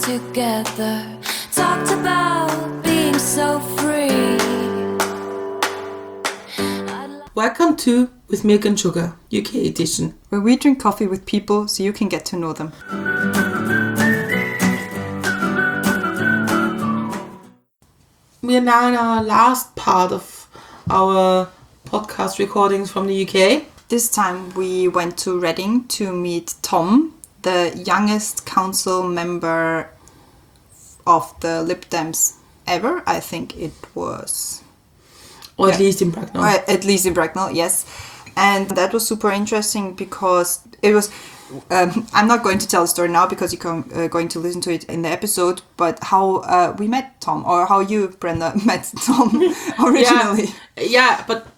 together, talked about being so free. Welcome to With Milk and Sugar, UK edition, where we drink coffee with people so you can get to know them. We are now in our last part of our podcast recordings from the UK. This time we went to Reading to meet Tom, the youngest council member of the Lib Dems ever. I think it was. Or at least in Bracknell. At least in Bracknell, yes. And that was super interesting because it was... I'm not going to tell the story now because you're going to listen to it in the episode, but how we met Tom, or how you, Brenda, met Tom originally. But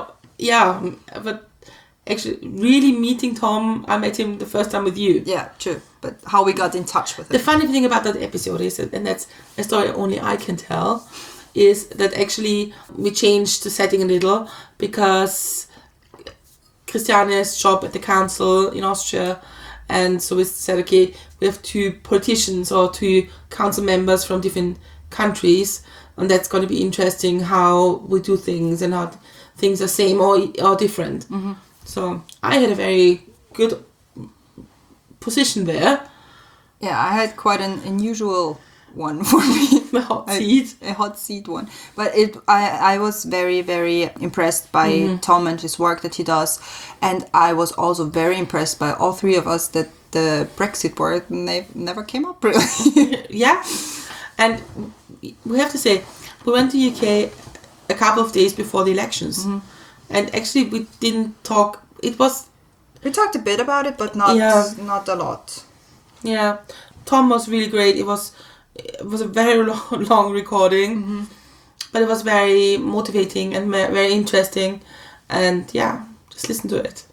actually really meeting Tom, I met him the first time with you. Yeah, true. But how we got in touch with him. The funny thing about that episode is, and that's a story only I can tell, is that actually we changed the setting a little because Christiane's job at the council in Austria, and so we said, okay, we have two politicians or two council members from different countries, and that's going to be interesting how we do things and how things are same or different. Mm-hmm. So I had a very good position there. Yeah, I had quite an unusual one for me. A hot seat one. But I was very, very impressed by Tom and his work that he does. And I was also very impressed by all three of us that the Brexit word never came up really. Yeah. And we have to say, we went to UK a couple of days before the elections. Mm-hmm. And actually we didn't talk. We talked a bit about it, but not a lot. Yeah. Tom was really great. It was a very long recording, but it was very motivating and very interesting. And yeah, just listen to it.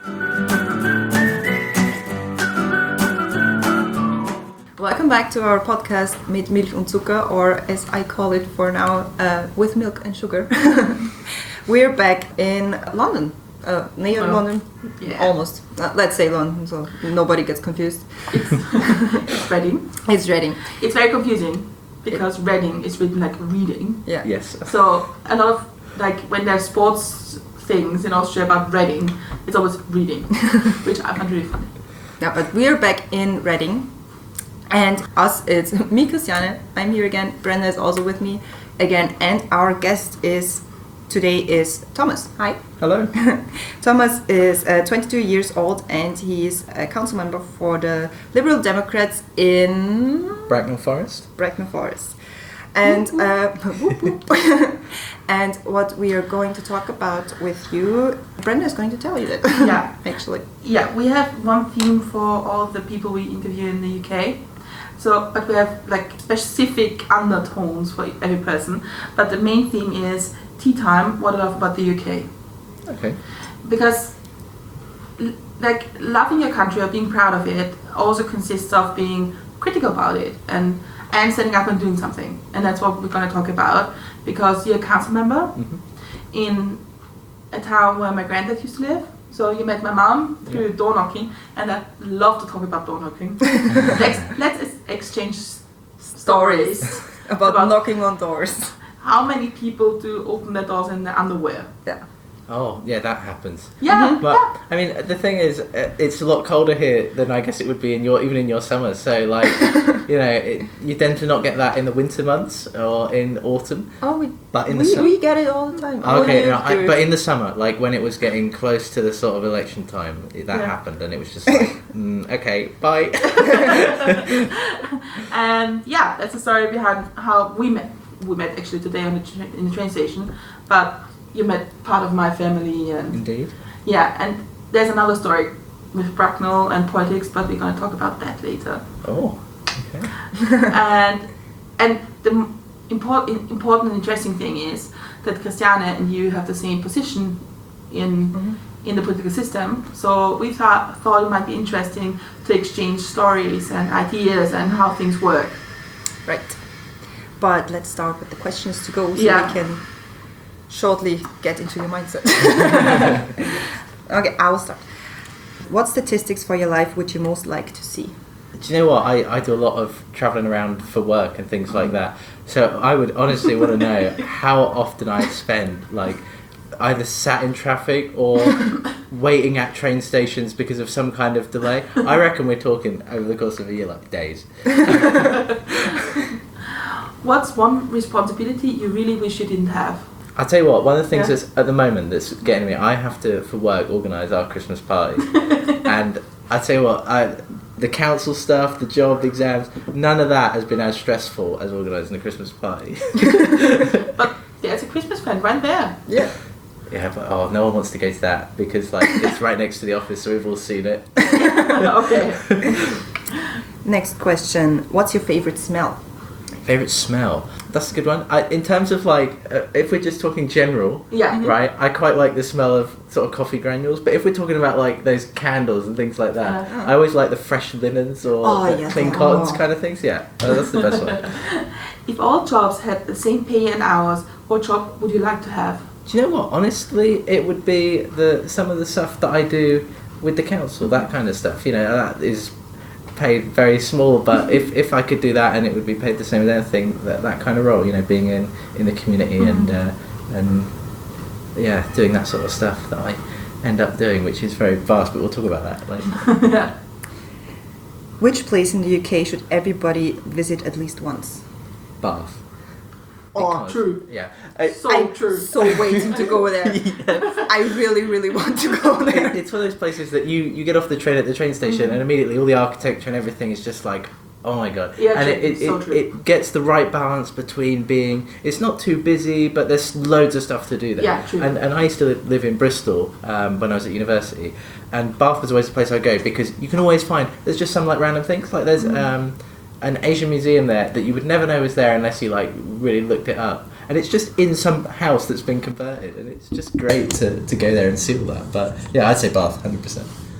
Welcome back to our podcast Mit Milch und Zucker, or as I call it for now, With Milk and Sugar. We're back in London. Near London, almost. Let's say London, so nobody gets confused. It's Reading. It's Reading. It's very confusing because Reading is written like reading. Yeah. Yes. So a lot of when there's sports things in Austria about Reading, it's always reading, which I find really funny. Yeah, but we're back in Reading, and it's me, Christiane. I'm here again. Brenda is also with me again, and our guest today is Thomas. Hi. Hello. Thomas is 22 years old and he is a council member for the Liberal Democrats in Bracknell Forest. And and what we are going to talk about with you, Brenda is going to tell you that. Yeah. Actually. Yeah, we have one theme for all the people we interview in the UK. So, but we have specific undertones for every person. But the main theme is tea time, what I love about the UK. Okay. Because loving your country or being proud of it also consists of being critical about it and standing up and doing something. And that's what we're going to talk about, because you're a council member in a town where my granddad used to live. So you met my mom through door knocking, and I love to talk about door knocking. Let's exchange stories about knocking on doors. How many people do open their doors in their underwear? Yeah. Oh, yeah, that happens. Yeah. But I mean, the thing is, it's a lot colder here than I guess it would be even in your summer. So you tend to not get that in the winter months or in autumn. Oh, but in the summer, we get it all the time. Okay, but in the summer, when it was getting close to the sort of election time, that happened, and it was just okay, bye. And that's the story behind how we met. We met actually today in the train station, but you met part of my family. And indeed. Yeah, and there's another story with Bracknell and politics, but we're going to talk about that later. Oh, okay. and the important and interesting thing is that Christiane and you have the same position in the political system. So we thought it might be interesting to exchange stories and ideas and how things work. Right. But let's start with the questions to go so we can shortly get into your mindset. Okay, I will start. What statistics for your life would you most like to see? Do you know what? I do a lot of travelling around for work and things like that. So I would honestly want to know how often I spend like either sat in traffic or waiting at train stations because of some kind of delay. I reckon we're talking over the course of a year, like days. What's one responsibility you really wish you didn't have? I'll tell you what, one of the things Yeah. that's at the moment that's getting me, I have to, for work, organise our Christmas party. And I tell you what, the council stuff, the job, the exams, none of that has been as stressful as organising a Christmas party. But there's a Christmas friend right there. Yeah. Yeah, but no one wants to go to that because like it's right next to the office, so we've all seen it. Okay. Next question. What's your favorite smell? Favourite smell? That's a good one. In terms of like, if we're just talking general, Yeah. right, I quite like the smell of sort of coffee granules, but if we're talking about like those candles and things like that, I always like the fresh linens or the yes. clean cottons kind of things. Yeah, that's the best one. If all jobs had the same pay and hours, what job would you like to have? Do you know what? Honestly, it would be some of the stuff that I do with the council, that kind of stuff. You know, that is paid very small, but if I could do that and it would be paid the same as anything, that kind of role, you know, being in the community and yeah, doing that sort of stuff that I end up doing, which is very vast, but we'll talk about that later. Yeah. Which place in the UK should everybody visit at least once? Bath. Oh, true. Yeah. So true. So waiting to go there. I really, really want to go there. It's one of those places that you get off the train at the train station and immediately all the architecture and everything is just like, oh my god. Yeah, and true. it gets the right balance between being, it's not too busy, but there's loads of stuff to do there. Yeah, true. And I used to live in Bristol when I was at university, and Bath was always the place I go because you can always find, there's just some like random things, like there's an Asian museum there that you would never know was there unless you like really looked it up. And it's just in some house that's been converted, and it's just great to go there and see all that. But yeah, I'd say Bath, 100%.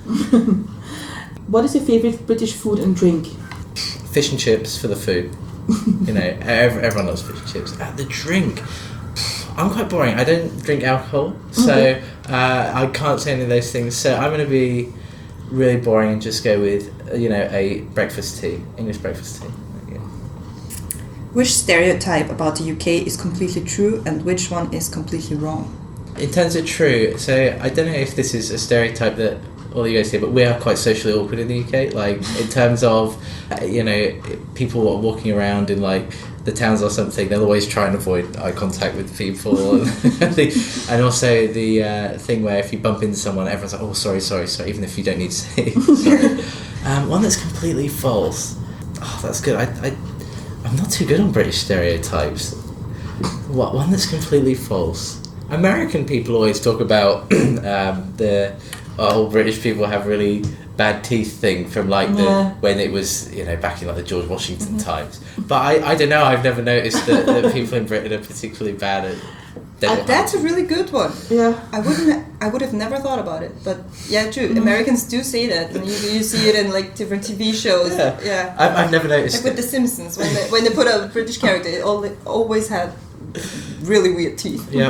What is your favorite British food and drink? Fish and chips for the food. You know, everyone loves fish and chips. The drink, I'm quite boring. I don't drink alcohol, so I can't say any of those things. So I'm going to be really boring and just go with, you know, a breakfast tea, English breakfast tea. Yeah. Which stereotype about the UK is completely true and which one is completely wrong? In terms of true, so I don't know if this is a stereotype that all you guys hear, but we are quite socially awkward in the UK. Like in terms of, you know, people are walking around in like the towns or something, they'll always try and avoid eye contact with people. And also the thing where if you bump into someone, everyone's like, oh, sorry, even if you don't need to say sorry. One that's completely false. Oh, that's good. I'm not too good on British stereotypes. What one that's completely false? American people always talk about all British people have really bad teeth thing from like when it was, you know, back in like the George Washington times. But I don't know. I've never noticed that people in Britain are particularly bad at. That's a really good one. Yeah. I would have never thought about it, but yeah, true. Americans do say that, and you see it in like different TV shows. Yeah. I've never noticed. Like with The Simpsons, when they put a British character, it always had really weird teeth. Yeah.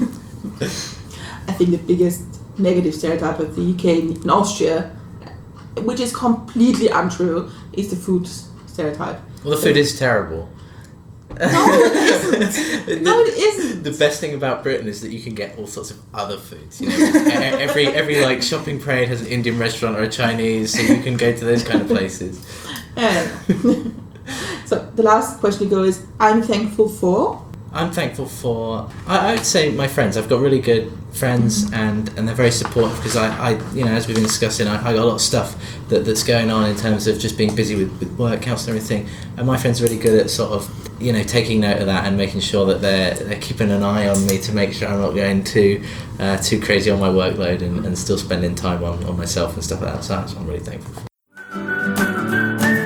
I think the biggest negative stereotype of the UK and Austria, which is completely untrue, is the food stereotype. Well, the food is terrible. No, it isn't. No, it isn't. The best thing about Britain is that you can get all sorts of other foods. You know, every like shopping parade has an Indian restaurant or a Chinese, so you can go to those kind of places. Yeah. So the last question to go is, I'm thankful for. I'm thankful for, I would say my friends. I've got really good friends and they're very supportive because I you know, as we've been discussing, I got a lot of stuff that's going on in terms of just being busy with work, house and everything. And my friends are really good at sort of, you know, taking note of that and making sure that they're keeping an eye on me to make sure I'm not going too crazy on my workload and still spending time on myself and stuff like that. So that's what I'm really thankful for.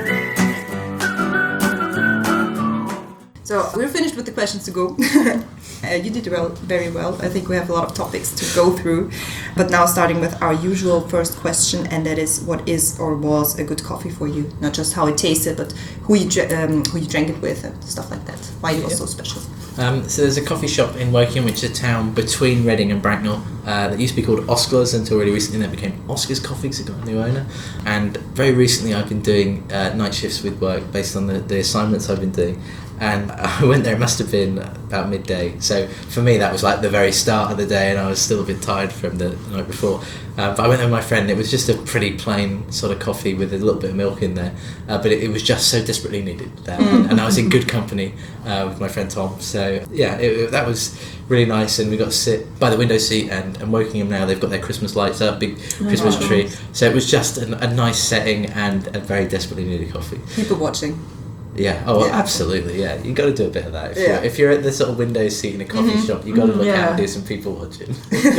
So we're finished with the questions to go. You did very well. I think we have a lot of topics to go through. But now starting with our usual first question, and that is, what is or was a good coffee for you? Not just how it tasted, but who you drank it with and stuff like that. Why it was so special. So there's a coffee shop in Woking, which is a town between Reading and Bracknell, that used to be called Oscar's until really recently that became Oscar's Coffee because it got a new owner. And very recently I've been doing night shifts with work based on the assignments I've been doing. And I went there, it must have been about midday. So for me, that was like the very start of the day, and I was still a bit tired from the night before. But I went there with my friend. It was just a pretty plain sort of coffee with a little bit of milk in there. But it was just so desperately needed there. And I was in good company with my friend Tom. So yeah, that was really nice. And we got to sit by the window seat, and Wokingham now, they've got their Christmas lights up, big Christmas tree. So it was just a nice setting and a very desperately needed coffee. People watching. Yeah. Oh, Yeah. Absolutely. Yeah, you got to do a bit of that. Yeah. If you're at the sort of window seat in a coffee shop, you got to look out and do some people watching.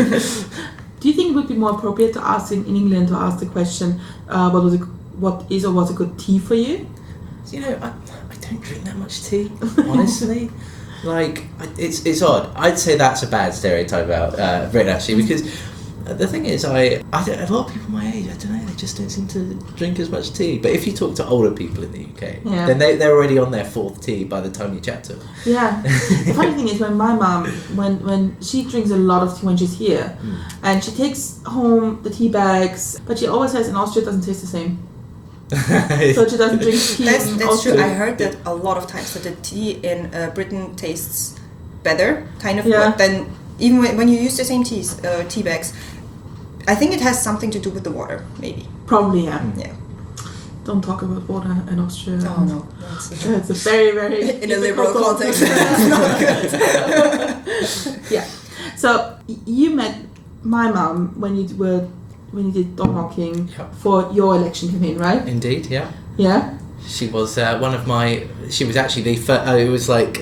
Do you think it would be more appropriate to ask in England to ask the question, what is or was a good tea for you? You know, I don't drink that much tea, honestly. Like, it's odd. I'd say that's a bad stereotype about Britain, actually, because the thing is, a lot of people my age, I don't know, they just don't seem to drink as much tea. But if you talk to older people in the UK, then they're already on their fourth tea by the time you chat to them. Yeah. The funny thing is, when my mum, when she drinks a lot of tea when she's here, and she takes home the tea bags, but she always says in Austria it doesn't taste the same. So she doesn't drink tea. That's true. I heard that a lot of times that the tea in Britain tastes better, kind of, than even when you use the same tea bags. I think it has something to do with the water, maybe. Probably, yeah. Yeah. Don't talk about water in Austria. Oh no. It's a very, very in a liberal context. It's not good. Yeah. So you met my mum when you did door knocking for your election campaign, right? Indeed, yeah. Yeah. She was one of my. She was actually the first. It was like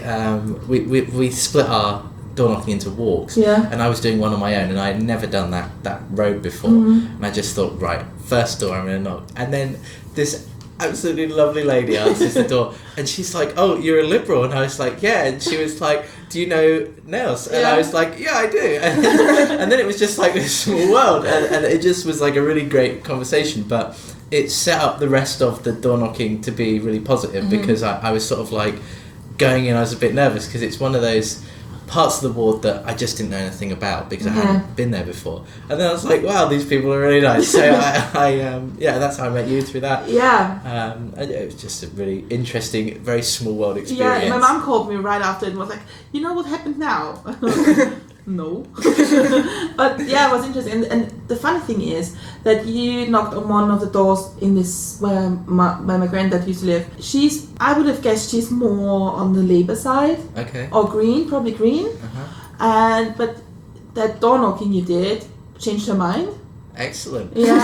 we split our door knocking into walks, and I was doing one on my own, and I had never done that road before, and I just thought, right, first door I'm gonna knock, and then this absolutely lovely lady answers the door, and she's like, "Oh, you're a Liberal," and I was like, "Yeah," and she was like, "Do you know Nels?" And I was like, "Yeah, I do," and then it was just like this small world, and it just was like a really great conversation, but it set up the rest of the door knocking to be really positive, because I was sort of like going in, I was a bit nervous because it's one of those parts of the ward that I just didn't know anything about because I hadn't been there before, and then I was like, wow, these people are really nice. So I that's how I met you, through that. And it was just a really interesting, very small world experience. Yeah, my mum called me right after and was like, you know what happened now? No. But yeah, it was interesting, and the funny thing is that you knocked on one of the doors in this where my granddad used to live. I would have guessed she's more on the Labour side, or Green, probably Green, but that door knocking you did changed her mind. Excellent. Yeah.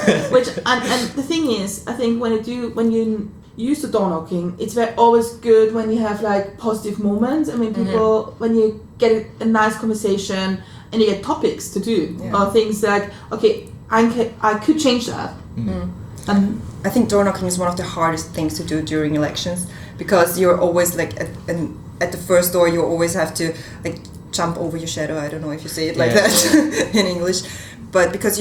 and the thing is, I think when you use the door knocking, it's always good when you have like positive moments. I mean, people, when you get a nice conversation and you get topics to do, or things like, okay, I could change that. And I think door knocking is one of the hardest things to do during elections, because you're always like at the first door, you always have to like jump over your shadow. I don't know if you say it like that in English. But because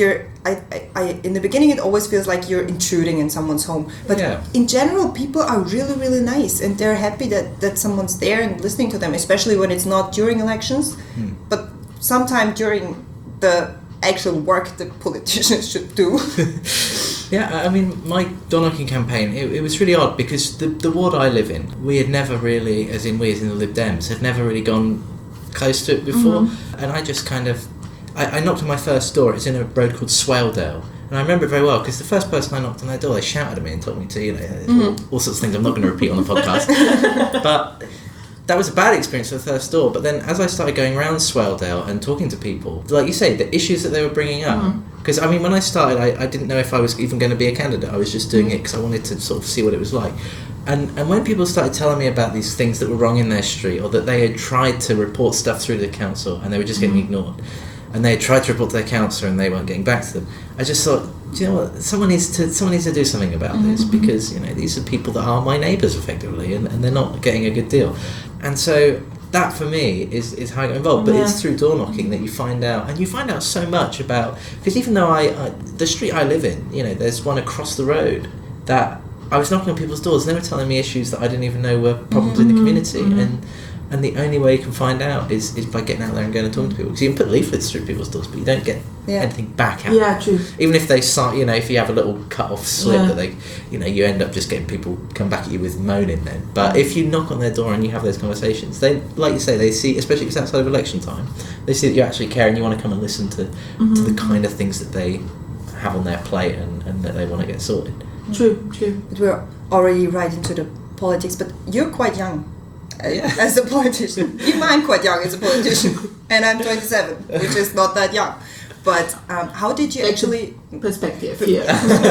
I in the beginning, it always feels like you're intruding in someone's home. But in general, people are really, really nice, and they're happy that someone's there and listening to them, especially when it's not during elections, but sometime during the actual work the politicians should do. Yeah, I mean, my door knocking campaign, it was really odd because the ward I live in, we had never really, as in the Lib Dems, had never really gone close to it before, and I just kind of, I knocked on my first door. It's in a road called Swaledale, and I remember it very well because the first person I knocked on their door, they shouted at me and told me to, all sorts of things I'm not going to repeat on the podcast. But that was a bad experience for the first door. But then as I started going around Swaledale and talking to people, like you say, the issues that they were bringing up, because I mean, when I started, I didn't know if I was even going to be a candidate. I was just doing it because I wanted to sort of see what it was like. And when people started telling me about these things that were wrong in their street, or that they had tried to report stuff through the council and they were just getting ignored, and they had tried to report to their councillor and they weren't getting back to them, I just thought, do you know what, someone needs to do something about this, because these are people that are my neighbours effectively, and they're not getting a good deal. And so that for me is how I got involved. But it's through door knocking that you find out, and you find out so much about, because even though the street I live in, you know, there's one across the road that I was knocking on people's doors, and they were telling me issues that I didn't even know were problems in the community, and the only way you can find out is by getting out there and going and talking to people. Because you can put leaflets through people's doors, but you don't get anything back out. Yeah, true. Even if they start, you know, if you have a little cut-off slip that they, you know, you end up just getting people come back at you with moaning then. But if you knock on their door and you have those conversations, they, like you say, they see, especially if it's outside of election time, they see that you actually care and you want to come and listen to the kind of things that they have on their plate and that they want to get sorted. True. But we're already right into the politics, but you're quite young as a politician. I'm quite young as a politician, and I'm 27, which is not that young. But how did you actually perspective here?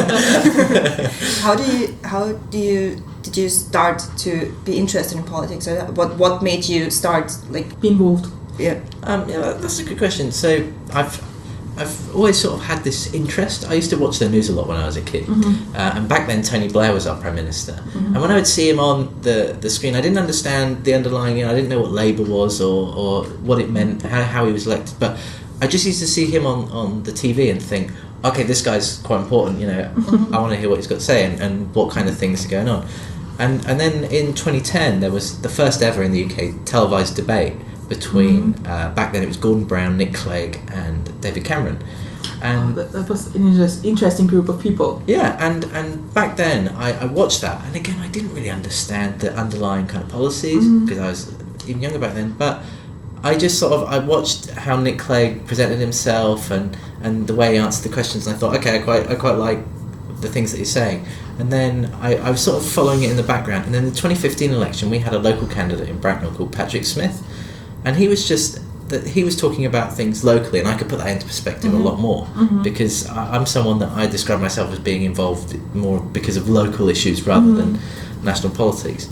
did you start to be interested in politics, or what made you start Be involved? Yeah. That's a good question. So I've always sort of had this interest. I used to watch the news a lot when I was a kid, and back then Tony Blair was our Prime Minister. And when I would see him on the screen, I didn't understand the underlying, you know, I didn't know what Labour was or what it meant, how he was elected, but I just used to see him on the TV and think, okay, this guy's quite important, you know, I want to hear what he's got to say and what kind of things are going on. And then in 2010 there was the first ever in the UK televised debate between, back then it was Gordon Brown, Nick Clegg and David Cameron. And that was an interesting group of people. Yeah, and back then I watched that, and again I didn't really understand the underlying kind of policies because I was even younger back then, but I just I watched how Nick Clegg presented himself and the way he answered the questions, and I thought, okay, I quite like the things that he's saying. And then I was sort of following it in the background, and then the 2015 election we had a local candidate in Bracknell called Patrick Smith, and he was talking about things locally, and I could put that into perspective a lot more because I'm someone that I describe myself as being involved more because of local issues rather than national politics.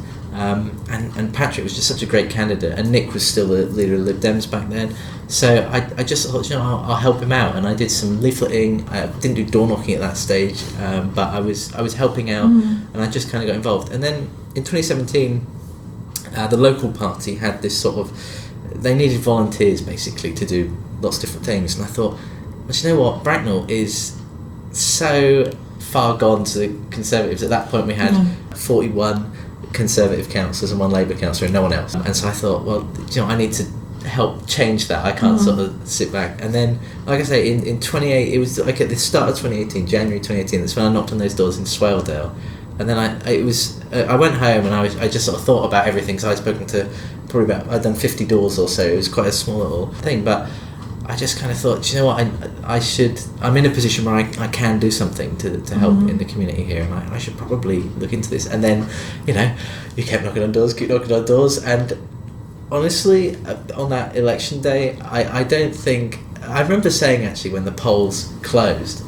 And Patrick was just such a great candidate, and Nick was still the leader of Lib Dems back then. So I just thought, you know, I'll help him out, and I did some leafleting. I didn't do door knocking at that stage, but I was helping out, and I just kind of got involved. And then in 2017, the local party had this they needed volunteers basically to do lots of different things, and I thought, well, you know what, Bracknell is so far gone to the Conservatives. At that point we had 41 Conservative councillors and one Labour councillor and no one else, and so I thought, well, you know, I need to help change that. I can't sort of sit back. And then, like I say, in 28, it was like at the start of 2018, January 2018, that's when I knocked on those doors in Swaledale. And then I went home and I just sort of thought about everything. So I'd spoken to I'd done 50 doors or so. It was quite a small little thing, but I just kind of thought, you know what, I'm in a position where I can do something to help in the community here, and I should probably look into this. And then, you know, you keep knocking on doors, and honestly, on that election day, I don't think, I remember saying actually when the polls closed,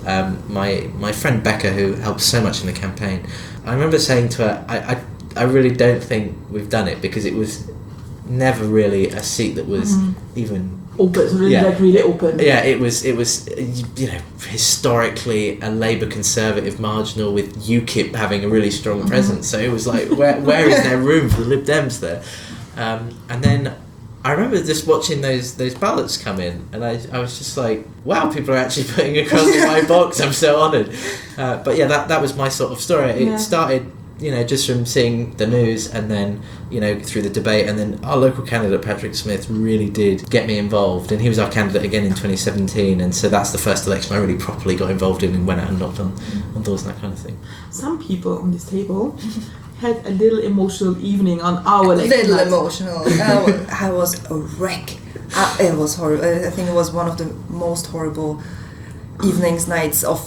my friend Becca, who helped so much in the campaign, I remember saying to her, I really don't think we've done it, because it was never really a seat that was even open, really open. Yeah, it was you know, historically a Labour Conservative marginal with UKIP having a really strong presence. So it was like, where is there room for the Lib Dems there? And then I remember just watching those ballots come in, and I was just like, wow, people are actually putting across my box. I'm so honoured. But yeah, that was my sort of story. It started, you know, just from seeing the news, and then, you know, through the debate, and then our local candidate Patrick Smith really did get me involved, and he was our candidate again in 2017, and so that's the first election I really properly got involved in and went out and knocked on doors and that kind of thing. Some people on this table had a little emotional evening on our election night. Emotional. I was a wreck. It was horrible. I think it was one of the most horrible nights of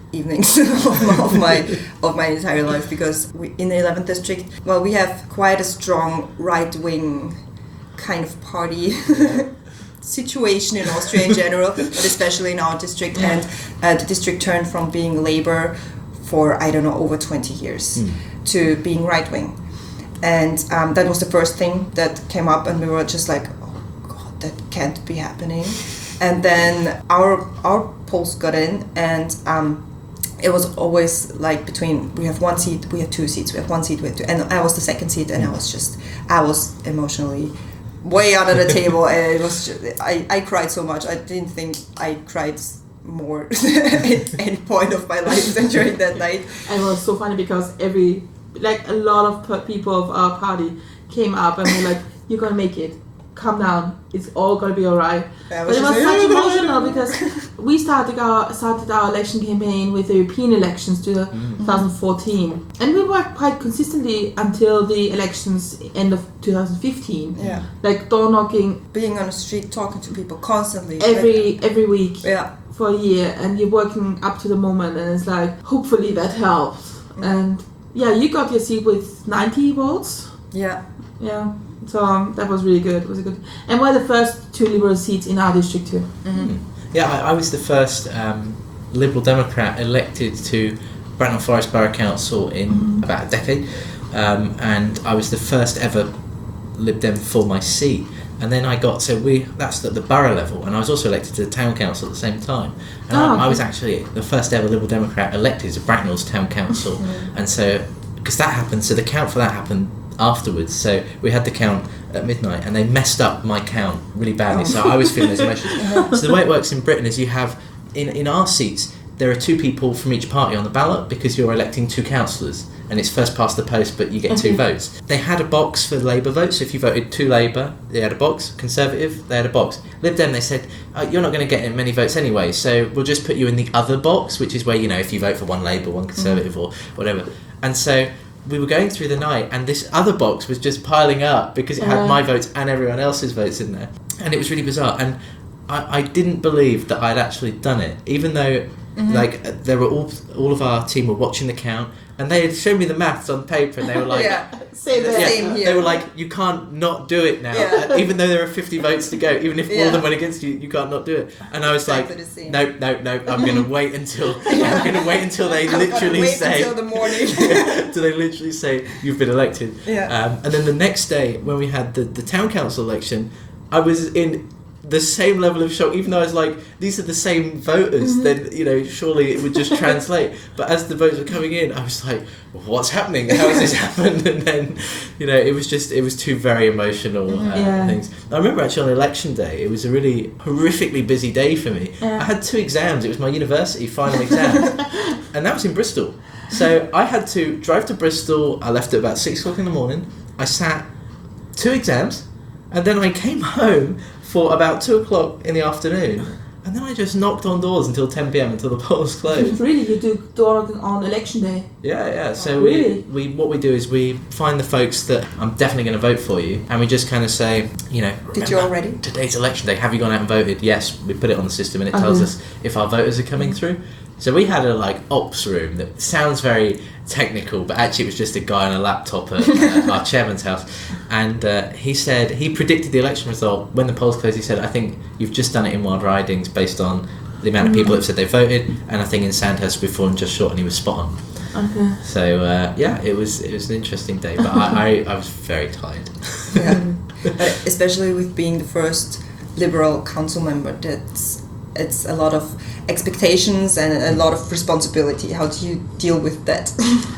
my entire life, because in the 11th district, well, we have quite a strong right-wing kind of party situation in Austria in general, but especially in our district. And the district turned from being Labour for, I don't know, over 20 years to being right-wing. And that was the first thing that came up, and we were just like, oh God, that can't be happening. And then our polls got in, and it was always like we have one seat, we have two seats, we have one seat, we have two, and I was the second seat, and I was emotionally way under the table, and it was I cried so much. I didn't think I cried more at any point of my life than during that night. And it was so funny because a lot of people of our party came up and were like, "You're gonna make it. Calm down. It's all gonna be alright." But it was such emotional because we started our election campaign with the European elections to 2014, and we worked quite consistently until the elections end of 2015. Yeah. Like door knocking Being on the street, talking to people constantly. every week Yeah. for a year, and you're working up to the moment, and it's like hopefully that helps. And yeah, you got your seat with 90 votes. Yeah. Yeah. So that was really good. It was a good, and we're the first 2 Liberal seats in our district too. Yeah, I was the first Liberal Democrat elected to Bracknell Forest Borough Council in about a decade, and I was the first ever Lib Dem for my seat. And then that's at the borough level, and I was also elected to the town council at the same time. And I was actually the first ever Liberal Democrat elected to Bracknell's town council, and so because that happened, so the count for that happened afterwards. So we had the count at midnight, and they messed up my count really badly. So I was feeling those emotions. So the way it works in Britain is you have in our seats there are 2 people from each party on the ballot because you're electing 2 councillors, and it's first past the post, but you get 2 votes. They had a box for Labour votes, so if you voted to Labour, they had a box. Conservative, they had a box. Lib Dem, they said, you're not going to get many votes anyway, so we'll just put you in the other box, which is where, if you vote for one Labour, one Conservative, or whatever. And so we were going through the night, and this other box was just piling up because it had my votes and everyone else's votes in there. And it was really bizarre. And I didn't believe that I'd actually done it, even though there were all of our team were watching the count, and they had shown me the maths on paper, and they were like, Same here. they were like, you can't not do it now, even though there are 50 votes to go, even if all of them went against you, you can't not do it. And I was like, no, I'm going to wait until they literally say until the morning. till they literally say you've been elected. And then the next day when we had the town council election, I was in the same level of shock, even though I was like, these are the same voters, then surely it would just translate. But as the votes were coming in, I was like, what's happening? How has this happened? And then it was 2 very emotional things. I remember actually on election day, it was a really horrifically busy day for me. I had 2 exams. It was my university final exam, and that was in Bristol. So I had to drive to Bristol. I left at about 6 o'clock in the morning. I sat 2 exams, and then I came home for about 2 o'clock in the afternoon, and then I just knocked on doors until 10 p.m. until the polls closed. Really, you do door knocking on election day? Yeah. So really? we what we do is we find the folks that I'm definitely going to vote for you, and we just kind of say, did you already? Today's election day. Have you gone out and voted? Yes. We put it on the system, and it tells us if our voters are coming through. So we had a ops room that sounds very technical, but actually it was just a guy on a laptop at our chairman's house, and he predicted the election result when the polls closed. He said, I think you've just done it in Wild Ridings based on the amount of people that have said they voted, and I think in Sandhurst we've fallen just short, and he was spot on. Okay. So it was an interesting day, but I was very tired. Especially with being the first Liberal council member, it's a lot of expectations and a lot of responsibility. How do you deal with that?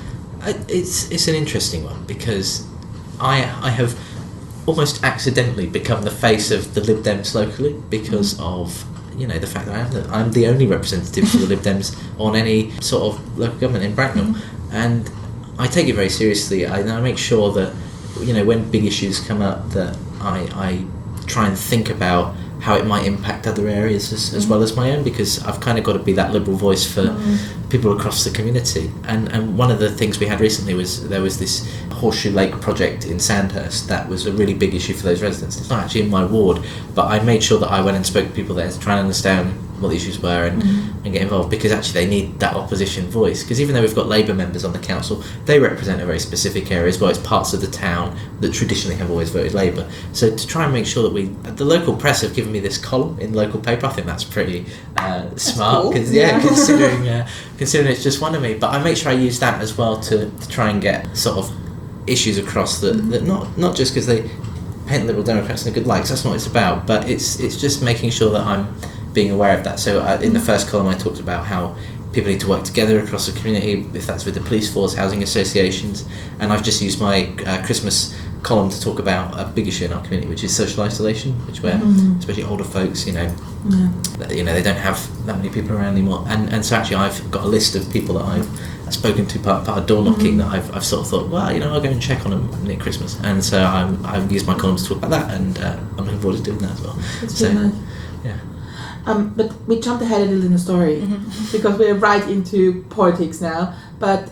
It's an interesting one because I have almost accidentally become the face of the Lib Dems locally because of the fact that I'm the only representative for the Lib Dems on any sort of local government in Bracknell, and I take it very seriously. I make sure that when big issues come up that I try and think about how it might impact other areas as well as my own, because I've kind of got to be that liberal voice for people across the community. And one of the things we had recently was there was this Horseshoe Lake project in Sandhurst that was a really big issue for those residents. It's not actually in my ward, but I made sure that I went and spoke to people there to try and understand what the issues were and get involved, because actually they need that opposition voice, because even though we've got Labour members on the council, they represent a very specific area as well. It's parts of the town that traditionally have always voted Labour. So to try and make sure that the local press have given me this column in the local paper, I think that's pretty smart, because considering it's just one of me, but I make sure I use that as well to try and get sort of issues across that not just because they paint Liberal Democrats in a good light, 'cause that's not what it's about, but it's just making sure that I'm being aware of that. So in the first column I talked about how people need to work together across the community, if that's with the police force, housing associations, and I've just used my Christmas column to talk about a big issue in our community, which is social isolation, which where especially older folks, they don't have that many people around anymore. And so actually I've got a list of people that I've spoken to part of door knocking that I've sort of thought, well, I'll go and check on them near Christmas. And so I've used my column to talk about that, and I'm looking forward to doing that as well. That's So, really nice. yeah. But we jumped ahead a little in the story because we're right into politics now. But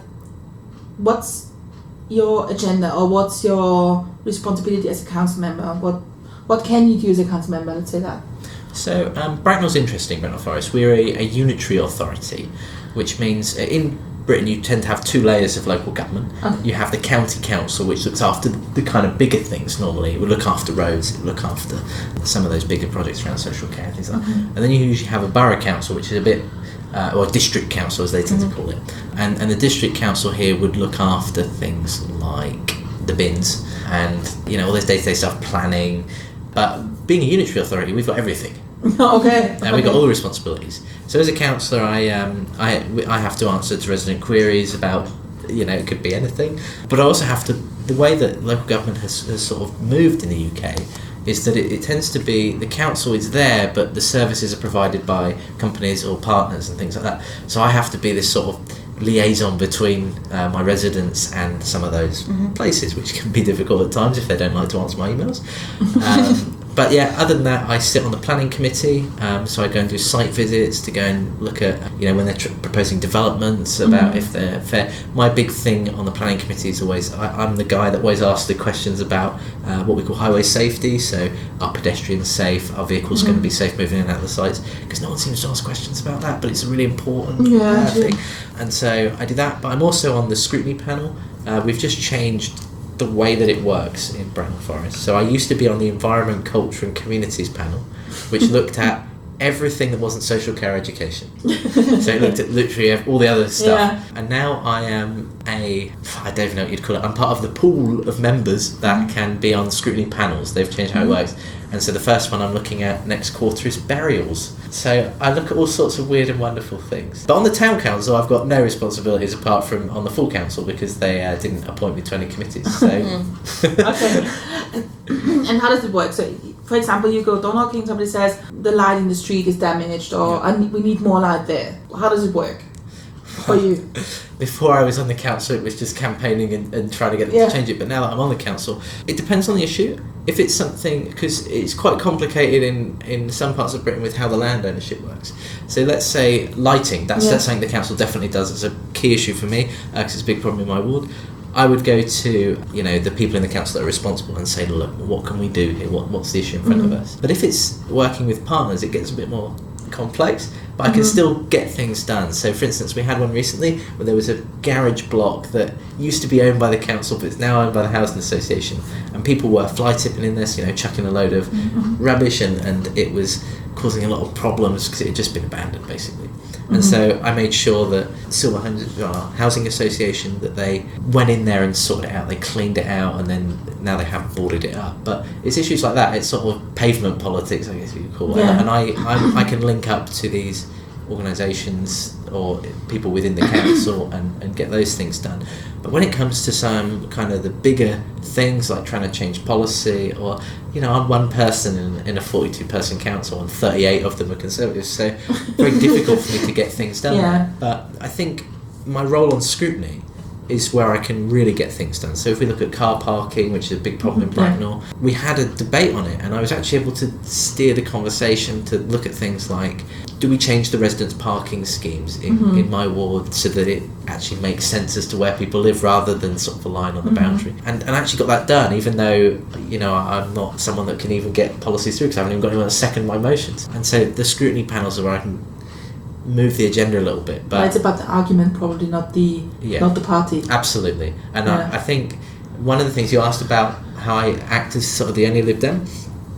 what's your agenda, or what's your responsibility as a council member? What can you do as a council member? Let's say that. So Bracknell's interesting, Bracknell Forest. We're a unitary authority, which means in Britain you tend to have two layers of local government. You have the county council, which looks after the kind of bigger things normally. It would look after roads, it would look after some of those bigger projects around social care and things like that. And then you usually have a borough council, which is a bit, or a district council as they tend to call it. And the district council here would look after things like the bins and, all those day-to-day stuff, planning. But being a unitary authority, we've got everything. Okay. And we've got all the responsibilities. So as a councillor, I have to answer to resident queries about, it could be anything. But I also have to, the way that local government has sort of moved in the UK is that it tends to be, the council is there, but the services are provided by companies or partners and things like that. So I have to be this sort of liaison between my residents and some of those places, which can be difficult at times if they don't like to answer my emails. But yeah, other than that, I sit on the planning committee, so I go and do site visits to go and look at, when they're proposing developments, about if they're fair. My big thing on the planning committee is always, I'm the guy that always asks the questions about what we call highway safety, so are pedestrians safe, are vehicles going to be safe moving in and out of the sites, because no one seems to ask questions about that, but it's a really important thing. And so I do that, but I'm also on the scrutiny panel. We've just changed the way that it works in Bracknell Forest. So I used to be on the Environment, Culture and Communities panel, which looked at everything that wasn't social care education. So it looked at literally all the other stuff. Yeah. And now I am I don't even know what you'd call it, I'm part of the pool of members that can be on scrutiny panels. They've changed how it works. And so the first one I'm looking at next quarter is burials. So I look at all sorts of weird and wonderful things. But on the town council, I've got no responsibilities apart from on the full council, because they didn't appoint me to any committees. So Okay. And how does it work? So, for example, you go door knocking, somebody says the light in the street is damaged, or we need more light there. How does it work for you? Before I was on the council, it was just campaigning and trying to get them to change it. But now that I'm on the council, it depends on the issue. If it's something, because it's quite complicated in some parts of Britain with how the land ownership works. So let's say lighting, that's something the council definitely does. It's a key issue for me, because it's a big problem in my ward. I would go to, the people in the council that are responsible and say, look, what can we do here? What's the issue in front of us? But if it's working with partners, it gets a bit more complex, but I can still get things done. So for instance, we had one recently where there was a garage block that used to be owned by the council, but it's now owned by the Housing Association, and people were fly tipping in this, chucking a load of rubbish, and it was causing a lot of problems because it had just been abandoned basically. And so I made sure that Silver Homes, our housing association, that they went in there and sorted it out. They cleaned it out, and then now they have boarded it up. But it's issues like that. It's sort of pavement politics, I guess you could call it. And I can link up to these organisations or people within the council and get those things done. But when it comes to some kind of the bigger things like trying to change policy, or I'm one person in a 42-person council and 38 of them are Conservatives, so very difficult for me to get things done. But I think my role on scrutiny is where I can really get things done. So if we look at car parking, which is a big problem in Bracknell, we had a debate on it, and I was actually able to steer the conversation to look at things like, do we change the residents' parking schemes in my ward so that it actually makes sense as to where people live rather than sort of a line on the boundary? And I actually got that done, even though, I'm not someone that can even get policies through because I haven't even got anyone to second my motions. And so the scrutiny panels are where I can move the agenda a little bit. But it's about the argument, probably not the party. Absolutely. And I think one of the things you asked about how I act as sort of the only Lib Dem,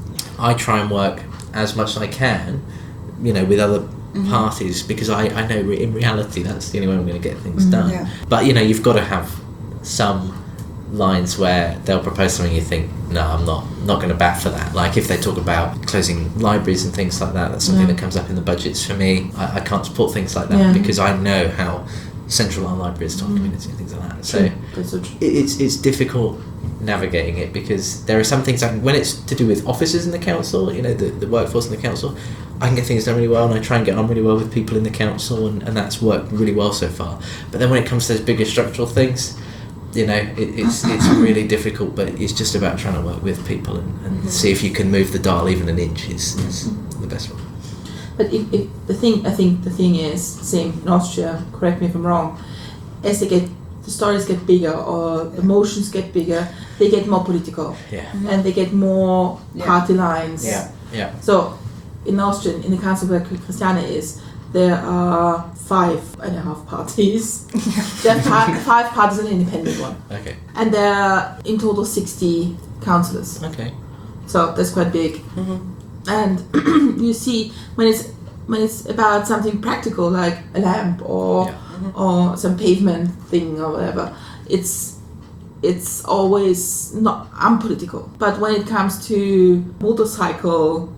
I try and work as much as I can, with other parties, because I know in reality that's the only way I'm going to get things done. But you've got to have some lines where they'll propose something you think, no, I'm not going to bat for that. Like if they talk about closing libraries and things like that, that's something that comes up in the budgets for me. I can't support things like that because I know how central line libraries, Tom community and things like that. So That's so true. it's difficult navigating it because there are some things when it's to do with officers in the council, you know, the workforce in the council, I can get things done really well, and I try and get on really well with people in the council, and that's worked really well so far. But then when it comes to those bigger structural things, you know, it's really difficult, but it's just about trying to work with people and see if you can move the dial even an inch is the best one. But if the thing is, same in Austria, correct me if I'm wrong, as the stories get bigger or emotions get bigger, they get more political. Yeah. And they get more party lines. Yeah. So in Austria, in the council where Christiane is, there are 5.5 parties. There are 5 parties and an independent one. Okay. And there are in total 60 councillors. Okay. So that's quite big. And you see when it's about something practical like a lamp or some pavement thing or whatever, it's always not unpolitical. But when it comes to motorcycle,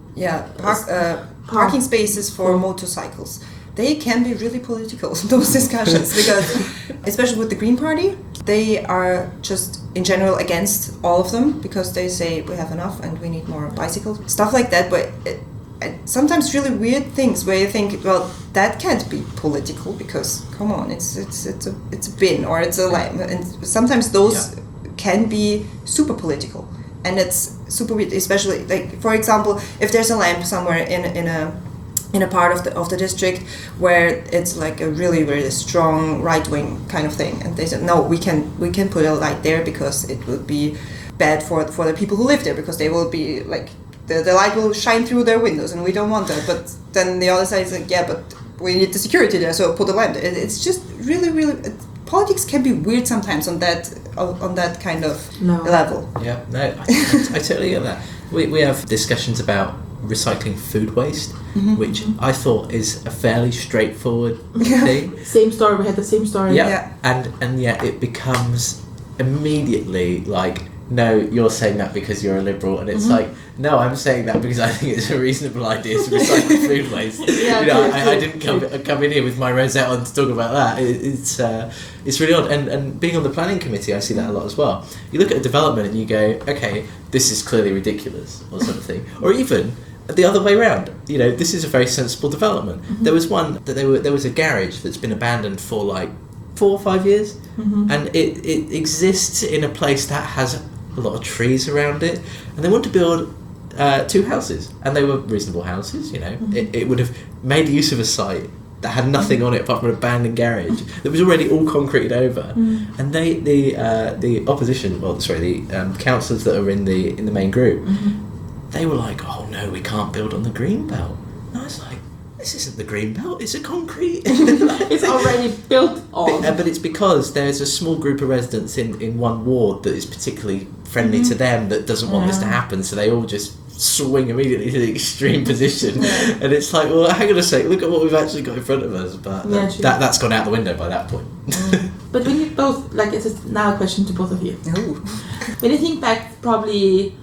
parking spaces for motorcycles, they can be really political, those discussions, because especially with the Green Party, they are just in general against all of them because they say we have enough and we need more bicycles, stuff like that. But sometimes really weird things where you think, well, that can't be political because come on, it's a bin or it's a lime, and sometimes those can be super political, and it's super weird, especially like, for example, if there's a lamp somewhere in a part of the district where it's like a really, really strong right-wing kind of thing, and they said no, we can put a light there because it would be bad for the people who live there because they will be like the light will shine through their windows and we don't want that. But then the other side is like, yeah, but we need the security there, so put a lamp there. It's just really, really politics can be weird sometimes on that kind of level. Yeah, no, I totally get that. We have discussions about recycling food waste, which I thought is a fairly straightforward thing. Same story. We had the same story. Yeah. And yet it becomes immediately like, no, you're saying that because you're a liberal, and it's like, no, I'm saying that because I think it's a reasonable idea to recycle food waste. I didn't come in here with my rosette on to talk about that. It's really odd, and being on the planning committee, I see that a lot as well. You look at a development and you go, okay, this is clearly ridiculous or something, or even the other way around. You know, this is a very sensible development. There was one that there was a garage that's been abandoned for like 4 or 5 years, and it exists in a place that has a lot of trees around it, and they want to build 2 houses, and they were reasonable houses. You know, it would have made use of a site that had nothing on it apart from an abandoned garage that was already all concreted over, and the opposition, the councillors that are in the main group, they were like, oh no, we can't build on the green belt. And I was like, this isn't the green belt, it's a concrete. It's already built on. But it's because there's a small group of residents in one ward that is particularly friendly to them that doesn't want this to happen, so they all just swing immediately to the extreme position. And it's like, well, hang on a sec, look at what we've actually got in front of us. But that's gone out the window by that point. But when you both, like, it's now a question to both of you. When you think back probably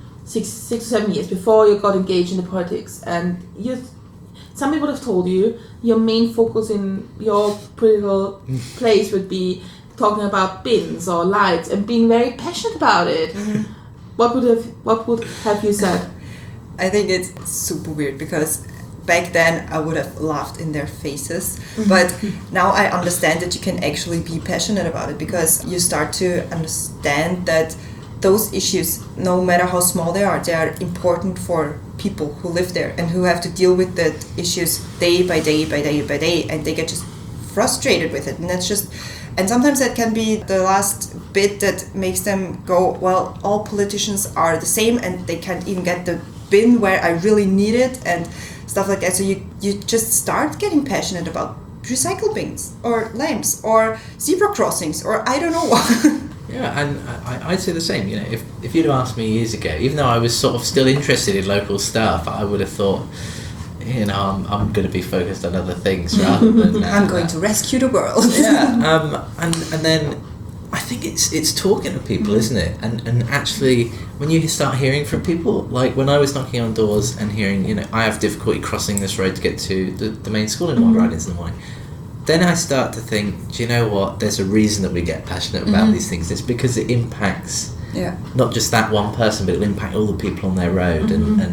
6 or 7 years before you got engaged in the politics, and somebody would have told you your main focus in your political place would be talking about bins or lights and being very passionate about it. What would have you said? I think it's super weird because back then I would have laughed in their faces, but now I understand that you can actually be passionate about it because you start to understand that those issues, no matter how small they are important for people who live there and who have to deal with the issues day by day, and they get just frustrated with it. And sometimes that can be the last bit that makes them go, well, all politicians are the same and they can't even get the bin where I really need it and stuff like that. So you just start getting passionate about recycle bins or lamps or zebra crossings or I don't know what. Yeah, and I'd say the same. You know, if you'd have asked me years ago, even though I was sort of still interested in local stuff, I would have thought, you know, I'm going to be focused on other things rather than I'm going to rescue the world. Yeah, and then I think it's talking to people, isn't it? And actually, when you start hearing from people, like when I was knocking on doors and hearing, you know, I have difficulty crossing this road to get to the main school in White Ridings in the morning. then I start to think, do you know what? There's a reason that we get passionate about these things. It's because it impacts not just that one person, but it'll impact all the people on their road.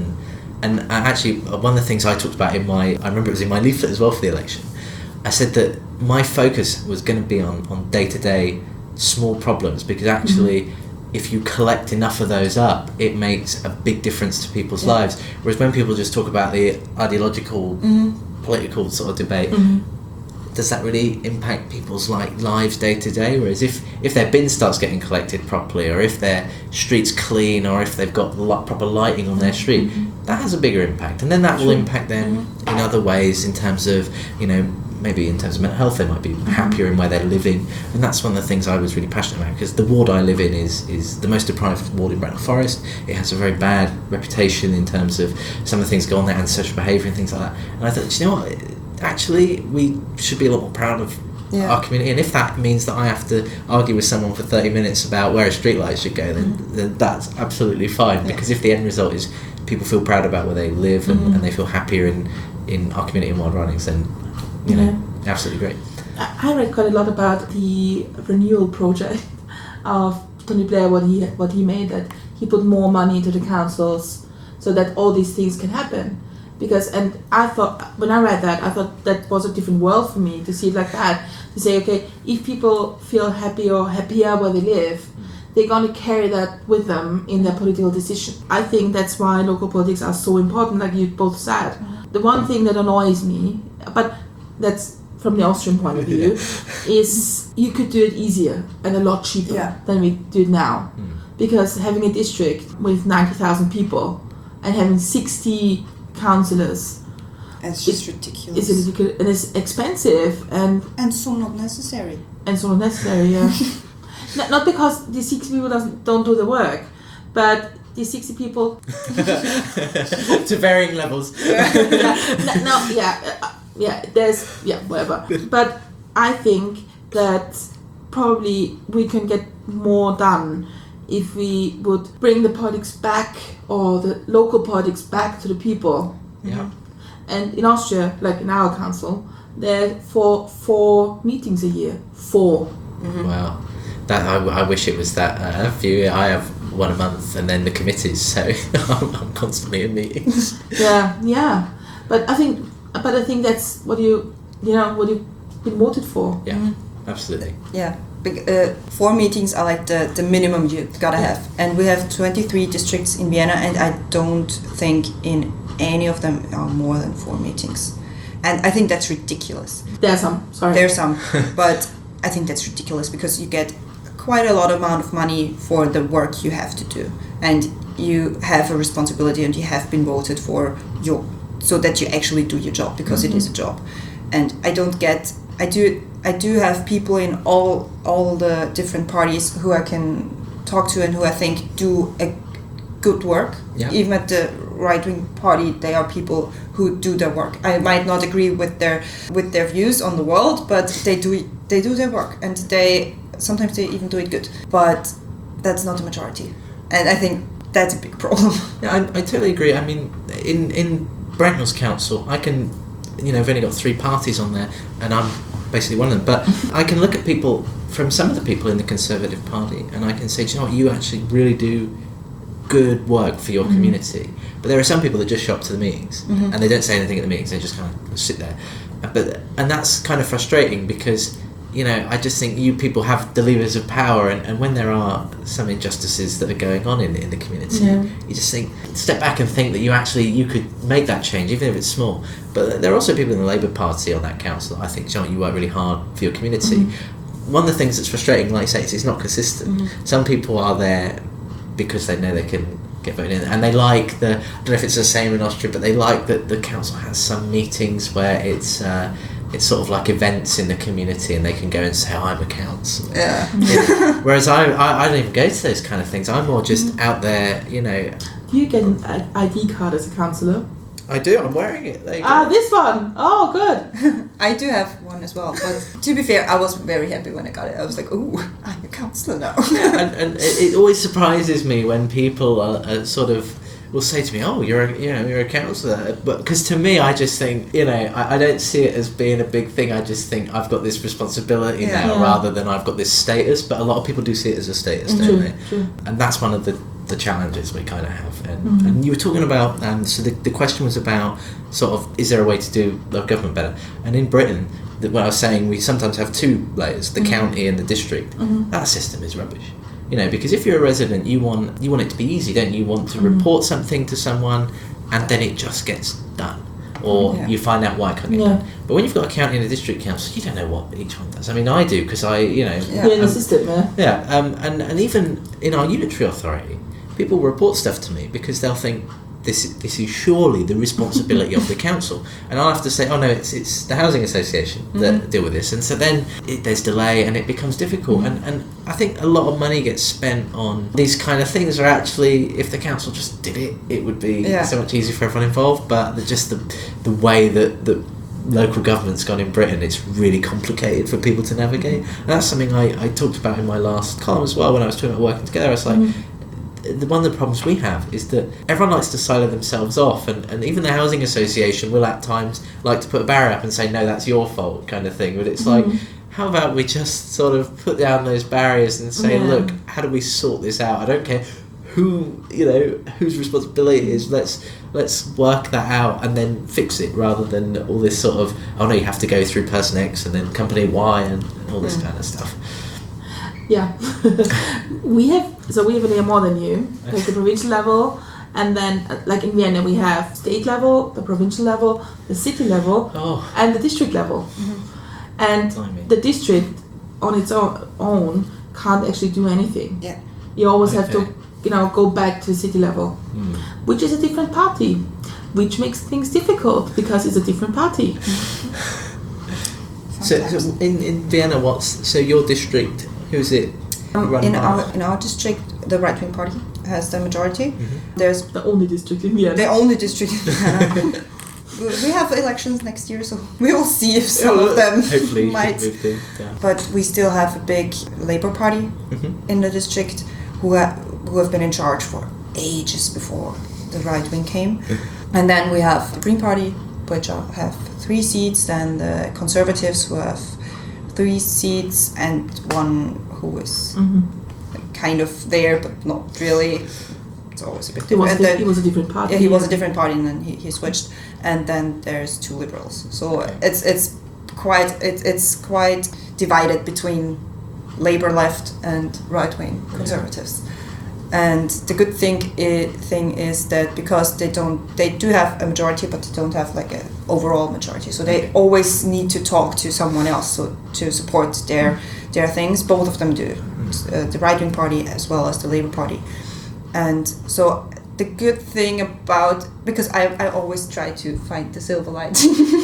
And actually, one of the things I talked about I remember it was in my leaflet as well for the election. I said that my focus was going to be on day-to-day small problems, because actually if you collect enough of those up, it makes a big difference to people's lives. Whereas when people just talk about the ideological, political sort of debate, does that really impact people's lives day to day? Whereas if their bin starts getting collected properly, or if their street's clean, or if they've got proper lighting on their street, that has a bigger impact, and then that will impact them in other ways, in terms of, maybe in terms of mental health, they might be happier in where they're living. And that's one of the things I was really passionate about, because the ward I live in is the most deprived ward in Bracknell Forest. It has a very bad reputation in terms of some of the things go on there, and social behaviour and things like that. And I thought, do you know what, actually we should be a lot more proud of our community, and if that means that I have to argue with someone for 30 minutes about where a streetlight should go, then that's absolutely fine, because if the end result is people feel proud about where they live and they feel happier in our community in Wild Ridings, then absolutely great. I read quite a lot about the renewal project of Tony Blair, what he made, that he put more money into the councils so that all these things can happen. And I thought, when I read that, I thought that was a different world for me, to see it like that, to say, okay, if people feel happy or happier where they live, they're going to carry that with them in their political decision. I think that's why local politics are so important, like you both said. The one thing that annoys me, but that's from the Austrian point of view, is you could do it easier and a lot cheaper than we do it now. Because having a district with 90,000 people and having 60 councillors, it's just ridiculous. It's ridiculous, and it's expensive, and so not necessary. Not because the 60 people don't do the work, but the 60 people to varying levels. Whatever. But I think that probably we can get more done if we would bring the politics back, or the local politics back to the people. Yeah. And in Austria, like in our council, there are four meetings a year. 4. Wow. That I wish it was that few. I have one a month, and then the committees, so I'm constantly in meetings. Yeah. But I think that's what you've been voted for. Yeah, absolutely. Yeah. 4 meetings are like the minimum you gotta have, and we have 23 districts in Vienna, and I don't think in any of them are more than 4 meetings, and I think that's ridiculous. There's some, but I think that's ridiculous, because you get quite a lot amount of money for the work you have to do, and you have a responsibility, and you have been voted for so that you actually do your job, because it is a job. And I do have people in all the different parties who I can talk to, and who I think do a good work. Yeah. Even at the right-wing party, they are people who do their work. I might not agree with their views on the world, but they do their work, and sometimes they even do it good. But that's not the majority, and I think that's a big problem. Yeah, I totally agree. I mean, in Bracknell's council, I can, I've only got 3 parties on there, and I'm basically one of them. But I can look at people, from some of the people in the Conservative Party, and I can say, do you know what, you actually really do good work for your community. But there are some people that just show up to the meetings, and they don't say anything at the meetings, they just kind of sit there. And that's kind of frustrating, because I just think you people have the levers of power, and when there are some injustices that are going on in the community, you just step back and think that you could make that change, even if it's small. But there are also people in the Labour Party on that council that I think, you work really hard for your community. One of the things that's frustrating, like you say, is it's not consistent. Some people are there because they know they can get voted in, and they like I don't know if it's the same in Austria, but they like that the council has some meetings where it's sort of like events in the community, and they can go and say, I'm a council. Yeah. Whereas I don't even go to those kind of things. I'm more just out there, Do you get an ID card as a councillor? I do, I'm wearing it. There you go. This one! Oh, good! I do have one as well, but to be fair, I was very happy when I got it. I was like, ooh, I'm a councillor now. and it always surprises me when people are sort of will say to me, "Oh, you're a counsellor," but because to me, I just think, I don't see it as being a big thing. I just think I've got this responsibility now rather than I've got this status. But a lot of people do see it as a status, don't they? True. And that's one of the challenges we kind of have. And you were talking about, so the question was about sort of, is there a way to do local government better? And in Britain, what I was saying, we sometimes have two layers, the county and the district. That system is rubbish. Because if you're a resident, you want it to be easy, don't you? You want to report something to someone, and then it just gets done, or you find out why it can't get done. But when you've got a county and a district council, you don't know what each one does. I mean, I do, because You're in the system, and even in our unitary authority, people report stuff to me because they'll think this is surely the responsibility of the council, and I'll have to say, oh no, it's the housing association that deal with this, and so then there's delay and it becomes difficult, and I think a lot of money gets spent on these kind of things. Or actually, if the council just did it would be so much easier for everyone involved. But the way that the local government's gone in Britain, it's really complicated for people to navigate, and that's something I talked about in my last column as well when I was talking about working together. I was like, one of the problems we have is that everyone likes to silo themselves off, and even the housing association will at times like to put a barrier up and say, no, that's your fault, kind of thing. But it's like, how about we just sort of put down those barriers and say, look, how do we sort this out? I don't care whose responsibility it is, let's work that out and then fix it, rather than all this sort of, oh no, you have to go through person X and then company Y and all this kind of stuff. Yeah. we have a layer more than you, like the provincial level, and then like in Vienna we have state level, the provincial level, the city level, and the district level. And the district on its own can't actually do anything. Yeah. You always have to go back to the city level, which is a different party, which makes things difficult because it's a different party. So in Vienna, so your district, who's it run in by? our district, the right-wing party has the majority. There's The only district in Vienna. the only district in Vienna. We have elections next year, so we will see if some of them hopefully might. But we still have a big Labour Party in the district who have been in charge for ages before the right wing came. And then we have the Green Party, which have 3 seats, and the Conservatives who have 3 seats, and one who is kind of there but not really. It's always a bit different. He was a different party. Yeah, he was a different party, and then he switched. And then there's 2 Liberals. So it's quite divided between Labour left and right wing Conservatives. And the good thing is that because they do have a majority, but they don't have like an overall majority. So they always need to talk to someone else to support their things. Both of them do, the right wing party as well as the Labour Party. And so the good thing about, because I always try to find the silver lining,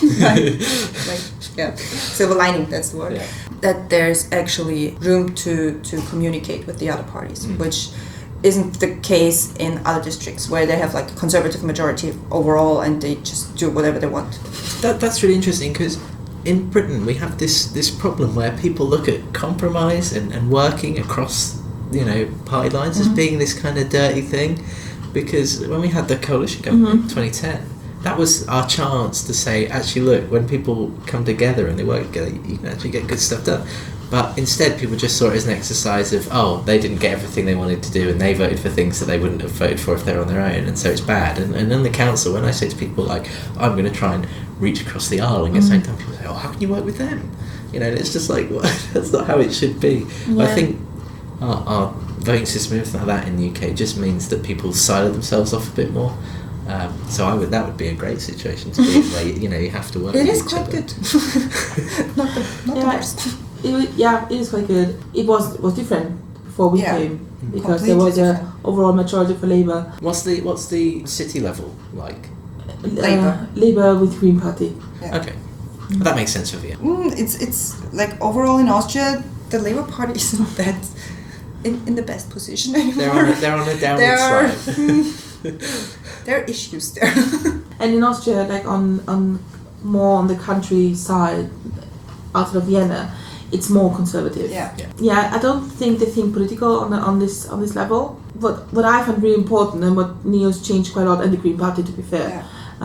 silver lining, that's the word. Yeah. That there's actually room to communicate with the other parties, which isn't the case in other districts where they have like a conservative majority overall and they just do whatever they want. That's really interesting, because in Britain we have this problem where people look at compromise and working across party lines as being this kind of dirty thing, because when we had the coalition government in 2010, that was our chance to say, actually look, when people come together and they work together, you can actually get good stuff done. But instead people just saw it as an exercise of, oh, they didn't get everything they wanted to do and they voted for things that they wouldn't have voted for if they were on their own, and so it's bad. And then the council, when I say to people like, I'm going to try and reach across the aisle and get something done, people say, oh, how can you work with them? It's just like, well, that's not how it should be. Yeah. I think our voting system like that in the UK just means that people silo themselves off a bit more. So that would be a great situation to be in, where you have to work with each other. It is quite good. not the worst. It is quite good. It was different before we came, because there was an overall majority for Labour. What's the city level like? Labour with Green Party. Yeah. Okay, that makes sense for you. It's like overall in Austria, the Labour Party isn't that in the best position anymore. They're on a downward slide. There are issues there. And in Austria, like on more on the countryside, outside of Vienna, it's more conservative. Yeah. Yeah, I don't think they think political on this level. What I find really important, and what Neo's changed quite a lot, and the Green Party, to be fair,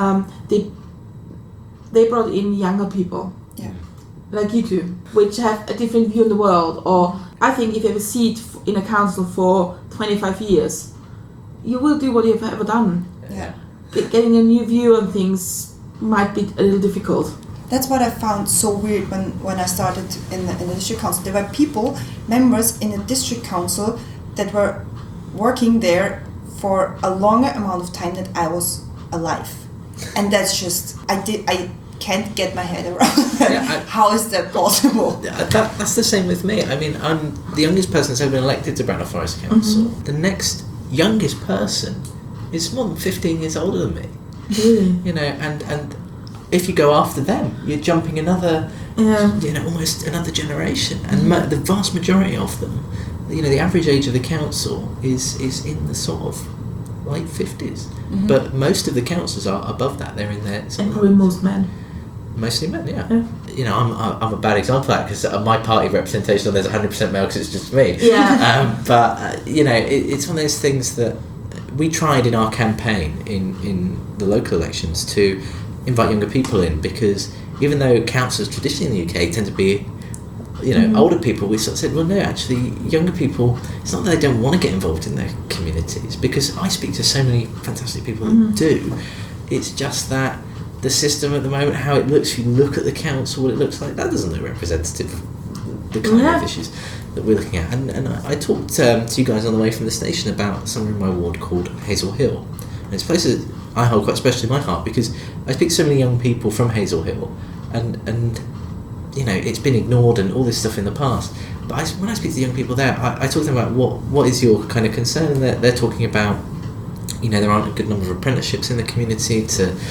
they brought in younger people. Yeah. Like you two, which have a different view on the world. Or I think if you have a seat in a council for 25 years, you will do what you've ever done. Yeah. Getting a new view on things might be a little difficult. That's what I found so weird when I started in the district council. There were members in the district council that were working there for a longer amount of time than I was alive. And that's just, I can't get my head around that. Yeah, How is that possible? That's the same with me. I mean, I'm the youngest person that's ever been elected to Bracknell Forest Council. The next youngest person is more than 15 years older than me. Really? You know, and if you go after them, you're jumping another, almost another generation. And the vast majority of them, the average age of the council is in the sort of late 50s. But most of the councils are above that. They're in there. And probably most men. Mostly men, yeah. I'm a bad example of that because my party representation there's 100% male because it's just me. Yeah. But it's one of those things that we tried in our campaign in the local elections to invite younger people in, because even though councils traditionally in the UK tend to be older people, we sort of said, well, no, actually younger people, it's not that they don't want to get involved in their communities, because I speak to so many fantastic people that do. It's just that the system at the moment, how it looks, you look at the council, what it looks like, that doesn't look representative of the kind of issues that we're looking at. And I talked to you guys on the way from the station about somewhere in my ward called Hazel Hill. And it's a place that I hold quite special in my heart, because I speak to so many young people from Hazel Hill, and it's been ignored and all this stuff in the past. But when I speak to the young people there, I talk to them about what is your kind of concern, and they're talking about, there aren't a good number of apprenticeships in the community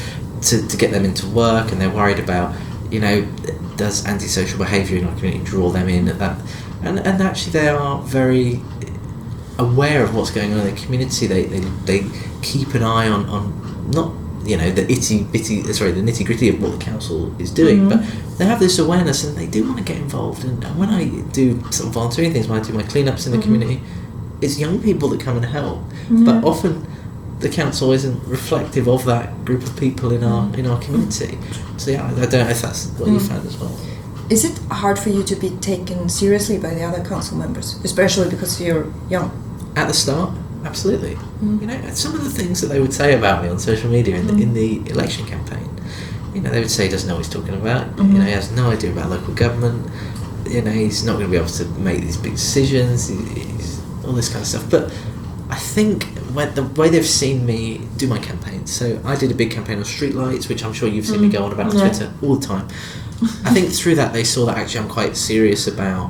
to get them into work, and they're worried about, does antisocial behaviour in our community draw them in at that? And actually they are very aware of what's going on in the community. They keep an eye on not the nitty gritty of what the council is doing, but they have this awareness and they do want to get involved. And when I do some volunteering things, when I do my cleanups in the community, it's young people that come and help, but often the council isn't reflective of that group of people in our community. So I don't know if that's what you found as well. Is it hard for you to be taken seriously by the other council members, especially because you're young? At the start, absolutely. Some of the things that they would say about me on social media in the election campaign, they would say he doesn't know what he's talking about. He has no idea about local government. He's not going to be able to make these big decisions. He's all this kind of stuff. But I think the way they've seen me do my campaign, so I did a big campaign on streetlights, which I'm sure you've seen me go on about on Twitter all the time. I think through that they saw that actually I'm quite serious about,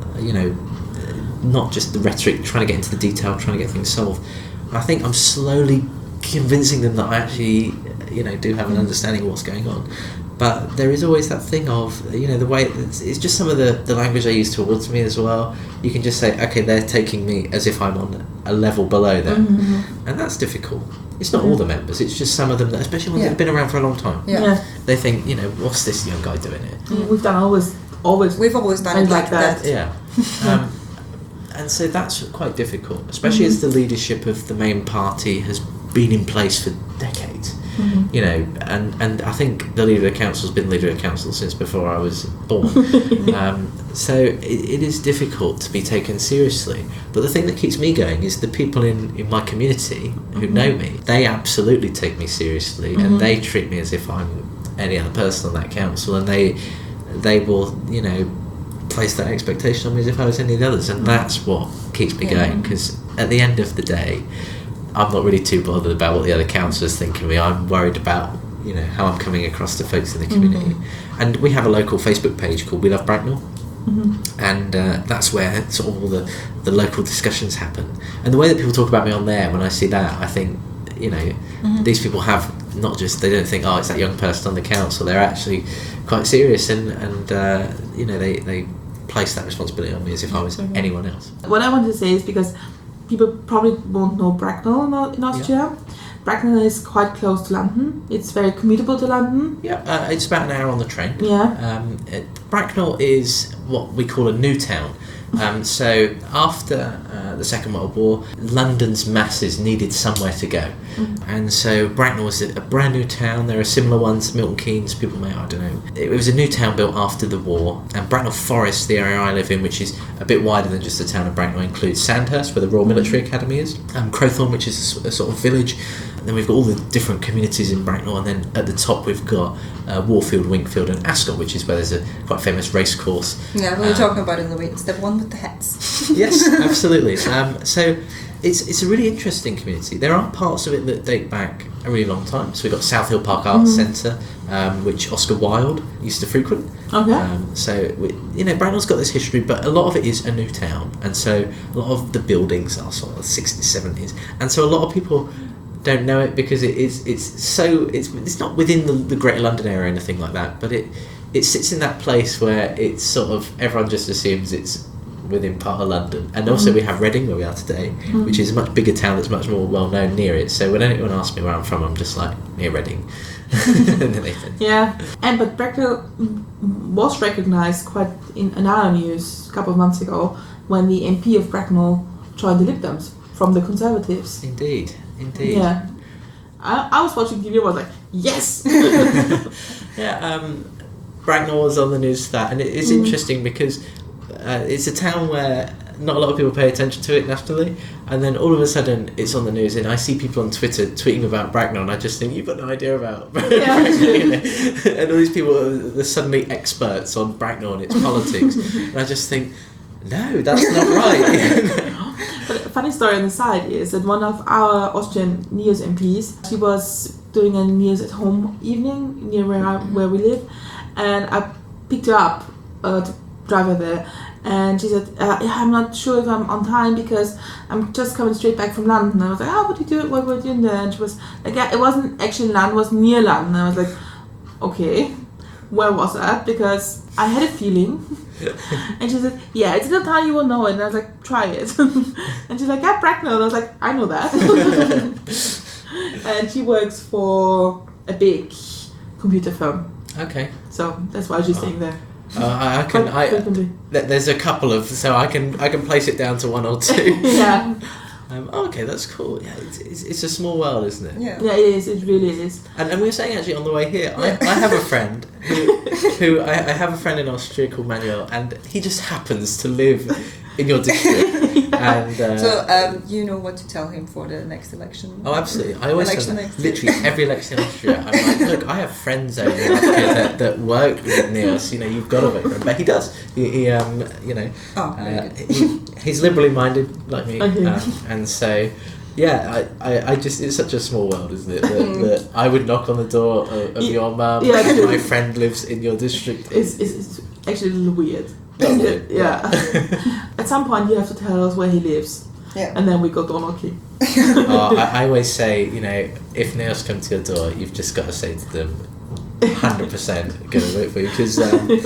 not just the rhetoric, trying to get into the detail, trying to get things solved. And I think I'm slowly convincing them that I actually, do have an understanding of what's going on. But there is always that thing of, the way it's just some of the language they use towards me as well. You can just say, okay, they're taking me as if I'm on a level below them. And that's difficult. It's not all the members, it's just some of them, especially ones that have been around for a long time. Yeah. They think, what's this young guy doing here? We've done always. We've always done it like that. Yeah. And so that's quite difficult, especially as the leadership of the main party has been in place for decades. And I think the leader of the council has been leader of the council since before I was born. So it is difficult to be taken seriously. But the thing that keeps me going is the people in my community who know me. They absolutely take me seriously, and they treat me as if I'm any other person on that council, and they will, place that expectation on me as if I was any of the others, and that's what keeps me going, because at the end of the day, I'm not really too bothered about what the other councillors think of me. I'm worried about, how I'm coming across to folks in the community. And we have a local Facebook page called We Love Bracknell, and that's where sort of all the local discussions happen. And the way that people talk about me on there, when I see that, I think, these people have not just, they don't think, oh, it's that young person on the council. They're actually quite serious, and they place that responsibility on me as if I was anyone else. What I wanted to say is, because people probably won't know Bracknell in Austria, Bracknell is quite close to London. It's very commutable to London. Yeah, it's about an hour on the train. Yeah. Bracknell is what we call a new town. So after the Second World War, London's masses needed somewhere to go. And so Bracknell was a brand new town. There are similar ones, Milton Keynes, people may, I don't know. It was a new town built after the war. And Bracknell Forest, the area I live in, which is a bit wider than just the town of Bracknell, includes Sandhurst, where the Royal Military Academy is, Crowthorne, which is a sort of village. And then we've got all the different communities in Bracknell, and then at the top we've got Warfield, Winkfield and Ascot, which is where there's a quite famous race course. Yeah, we were talking about it in the week. It's the one with the hats. Yes, absolutely. So it's a really interesting community. There are parts of it that date back a really long time. So we've got South Hill Park Arts Centre, which Oscar Wilde used to frequent. Okay. So Bracknell's got this history, but a lot of it is a new town, and so a lot of the buildings are sort of 60s, 70s, and so a lot of people don't know it because it's not within the Greater London area or anything like that, but it sits in that place where it's sort of everyone just assumes it's within part of London. And also we have Reading, where we are today, which is a much bigger town that's much more well known near it. So when anyone asks me where I'm from, I'm just like, near Reading. Yeah, but Bracknell was recognised quite in our news a couple of months ago when the MP of Bracknell joined the Lib Dems from the Conservatives. Indeed. Yeah. I was watching TV and was like, yes! Yeah, Bracknell was on the news for that, and it is interesting because it's a town where not a lot of people pay attention to it nationally, and then all of a sudden it's on the news, and I see people on Twitter tweeting about Bracknell, and I just think, you've got no idea about Bracknell. And all these people are suddenly experts on Bracknell and its politics, and I just think, no, that's not right. But a funny story on the side is that one of our Austrian NEOS MPs, she was doing a NEOS at home evening near where we live, and I picked her up to drive her there, and she said, I'm not sure if I'm on time because I'm just coming straight back from London. I was like, what were you doing there? And she was like, yeah, it wasn't actually London, it was near London. I was like, okay, where was that? Because I had a feeling. And she said, yeah, it's in a town you will know it. And I was like, try it. And she's like, yeah, Bracknell. And I was like, I know that. And she works for a big computer firm. Okay. So that's why she's staying there. There's a couple of, so I can place it down to one or two. Yeah. Okay, that's cool. Yeah, it's a small world, isn't it? Yeah. Yeah, it is. It really is. And we were saying actually on the way here, I have a friend who I have a friend in Austria called Manuel, and he just happens to live in your district. And So you know what to tell him for the next election? oh, absolutely. I always say that. Next year. Literally every election in Austria. I'm like, look, I have friends over in Austria that work with NEOS. You've got to vote for him. But he does. He very good. he's liberally minded like me, Okay. and so. Yeah, I just, it's such a small world, isn't it? That I would knock on the door of your mum, and my friend lives in your district. It's actually a little weird. Lovely. Yeah. At some point you have to tell us where he lives. Yeah. And then we go door knocking. I always say, if NEOS come to your door, you've just got to say to them, 100% going to vote for you. Because,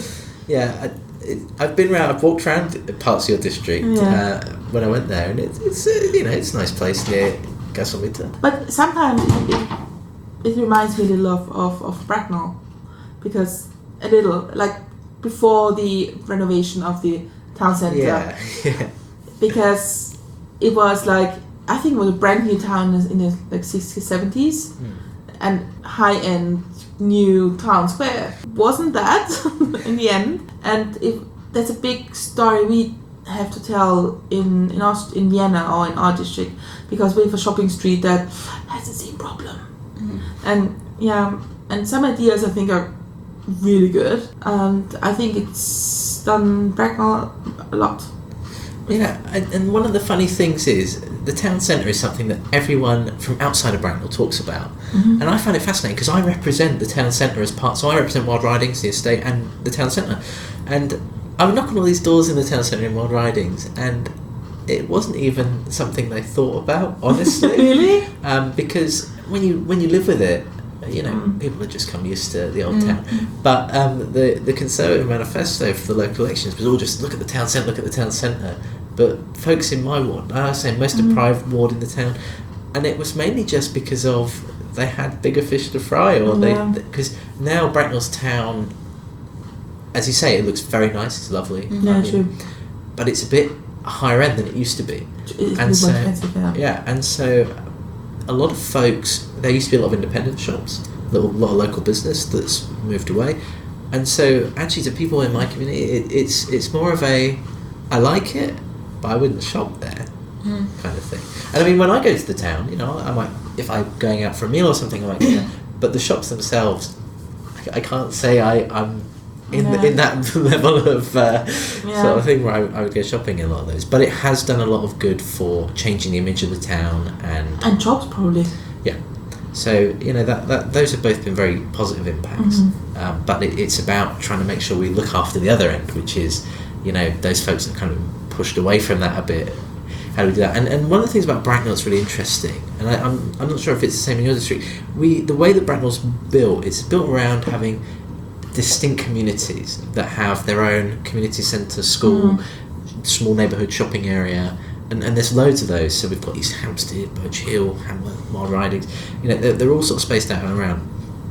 I've been around, I've walked around parts of your district when I went there, and it's a nice place near Gasometer. But sometimes it reminds me a little of Bracknell, because a little, like before the renovation of the town centre. Yeah. Because it was like, I think it was a brand new town in the 60s, 70s, and high-end new town square. Wasn't that in the end? And that's a big story we have to tell in Vienna or in our district, because we have a shopping street that has the same problem. And some ideas I think are really good, and I think it's done Bracknell a lot. Yeah, and one of the funny things is the town centre is something that everyone from outside of Bracknell talks about, and I find it fascinating because I represent the town centre as part. So I represent Wild Ridings, the estate, and the town centre, and I would knock on all these doors in the town centre in Wild Ridings, and it wasn't even something they thought about, honestly. Really? Because when you live with it, people have just come used to the old town. But the Conservative manifesto for the local elections was all just look at the town centre, look at the town centre. But folks in my ward, I was saying most deprived ward in the town, and it was mainly just because of they had bigger fish to fry, or because now Bracknell's town, as you say, it looks very nice. It's lovely. Yeah, true. But it's a bit higher end than it used to be. It's And so- more expensive, yeah. And so a lot of folks, there used to be a lot of independent shops, a lot of local business that's moved away, and so actually to people in my community, it's more of a, I like it, but I wouldn't shop there kind of thing. And I mean, when I go to the town, you know, I might, if I'm going out for a meal or something, I might go there, but the shops themselves, I can't say I'm in that level of sort of thing where I would go shopping in a lot of those. But it has done a lot of good for changing the image of the town And jobs, probably. yeah. So you know that those have both been very positive impacts. But it's about trying to make sure we look after the other end, which is, you know, those folks that kind of pushed away from that a bit. How do we do that? And one of the things about Bracknell that's really interesting, and I'm not sure if it's the same in your district. The way that Bracknell's built, it's built around having distinct communities that have their own community centre, school, small neighbourhood shopping area, and there's loads of those. So we've got East Hampstead, Birch Hill, Hamworth, Wild Ridings. You know, they're all sort of spaced out and around.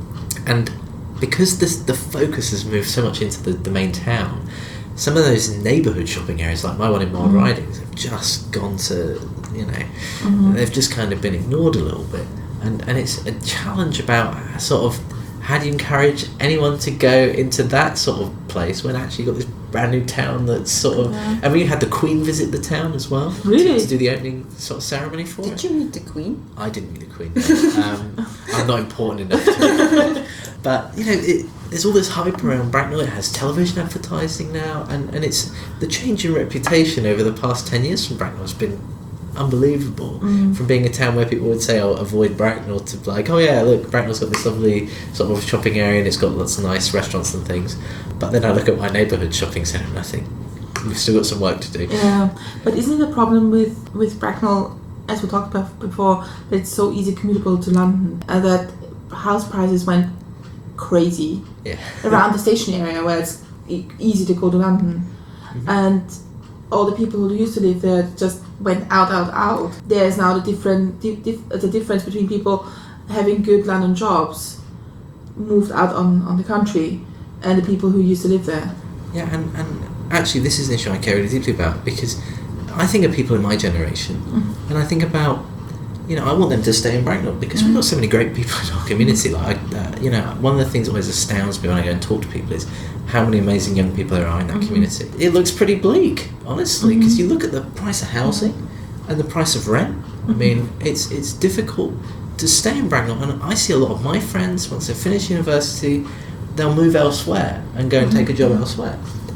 And because the focus has moved so much into the main town, some of those neighbourhood shopping areas, like my one in Wild Ridings, have just gone to, you know, they've just kind of been ignored a little bit. And it's a challenge about sort of, how do you encourage anyone to go into that sort of place when actually you've got this brand new town that's sort of... I mean, you had the Queen visit the town as well. Really? To do the opening sort of ceremony for it. Did you meet the Queen? I didn't meet the Queen. No. I'm not important enough to meet the Queen. But, you know, there's all this hype around Bracknell. It has television advertising now. And it's... The change in reputation over the past 10 years from Bracknell has been unbelievable. From being a town where people would say, oh, avoid Bracknell, to like, oh yeah, look, Bracknell's got this lovely sort of shopping area and it's got lots of nice restaurants and things. But then I look at my neighbourhood shopping centre and I think we've still got some work to do. Yeah, but isn't it a problem with Bracknell, as we talked about before, that it's so easy commutable to London, and that house prices went crazy around the station area where it's easy to go to London, and all the people who used to live there just went out. There's now the difference between people having good London jobs moved out on the country and the people who used to live there. Yeah, and actually this is an issue I care really deeply about, because I think of people in my generation and I think about, you know, I want them to stay in Bracknell because we've got so many great people in our community. Like, you know, one of the things that always astounds me when I go and talk to people is how many amazing young people there are in that community. It looks pretty bleak, honestly, because you look at the price of housing and the price of rent. I mean, it's difficult to stay in Bracknell, and I see a lot of my friends, once they finish university, they'll move elsewhere and go and take a job elsewhere.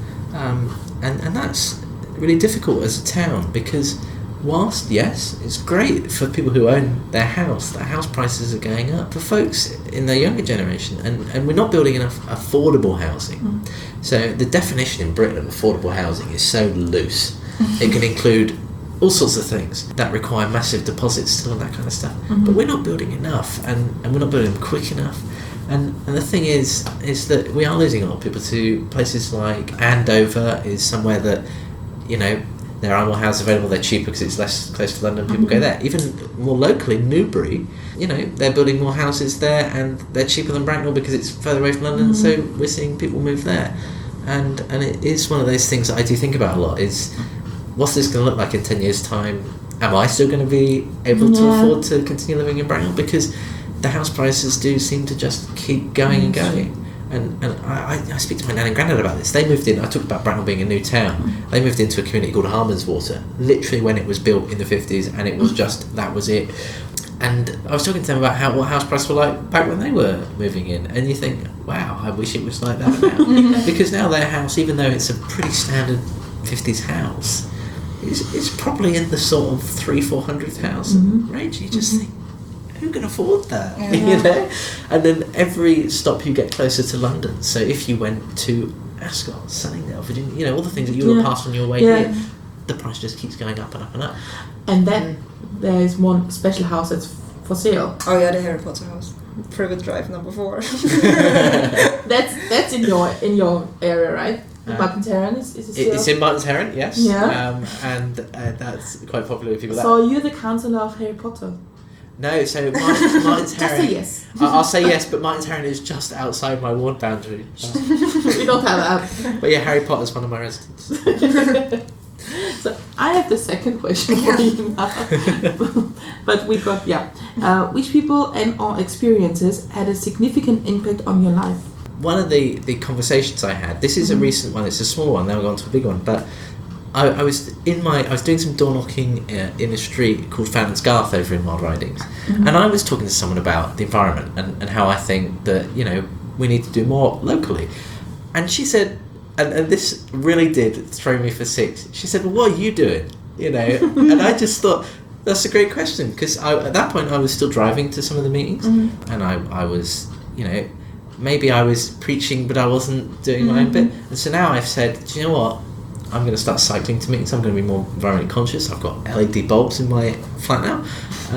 And that's really difficult as a town, because whilst, yes, it's great for people who own their house, their house prices are going up. For folks in the younger generation, and we're not building enough affordable housing. So the definition in Britain of affordable housing is so loose. It can include all sorts of things that require massive deposits and all that kind of stuff. But we're not building enough, and we're not building them quick enough. And the thing is that we are losing a lot of people to places like Andover is somewhere that, you know, there are more houses available, they're cheaper because it's less close to London, people go there. Even more locally, Newbury, you know, they're building more houses there and they're cheaper than Bracknell because it's further away from London, so we're seeing people move there. And it is one of those things that I do think about a lot, is what's this going to look like in 10 years' time? Am I still going to be able to afford to continue living in Bracknell? Because the house prices do seem to just keep going and going. And I speak to my nan and granddad about this. They moved in, I talked about Bracknell being a new town, they moved into a community called Harmonswater, literally when it was built in the 50s, and it was just, that was it. And I was talking to them about what house prices were like back when they were moving in, and you think, wow, I wish it was like that now. Because now their house, even though it's a pretty standard 50s house, is probably in the sort of 300,000-400,000 range. You just think, who can afford that? You know? And then every stop you get closer to London. So if you went to Ascot, Sunningdale, Virginia, you know, all the things that you were passed on your way here, the price just keeps going up and up and up. And then there's one special house that's for sale. Oh yeah, the Harry Potter house. Privet Drive number 4. That's in your area, right? Martin's Heron is it still? It's in Martin's Heron, yes. Yeah. And that's quite popular with people. So you're the counsellor of Harry Potter. No, so Martin's Just Heron. say yes. I'll say yes, but Martin's Heron is just outside my ward boundary. We don't have that. But yeah, Harry Potter's one of my residents. So I have the second question for you now. But we got, which people and or experiences had a significant impact on your life? One of the conversations I had, this is a recent one, it's a small one, then we'll go on to a big one, but I was doing some door knocking in a street called Fountains Garth over in Wild Ridings, and I was talking to someone about the environment and how I think that, you know, we need to do more locally. And she said, and this really did throw me for six, she said, well, what are you doing? You know, and I just thought, that's a great question, because at that point I was still driving to some of the meetings, and I was, you know, maybe I was preaching but I wasn't doing my own bit. And so now I've said, do you know what, I'm going to start cycling to meetings, I'm going to be more environmentally conscious. I've got LED bulbs in my flat now,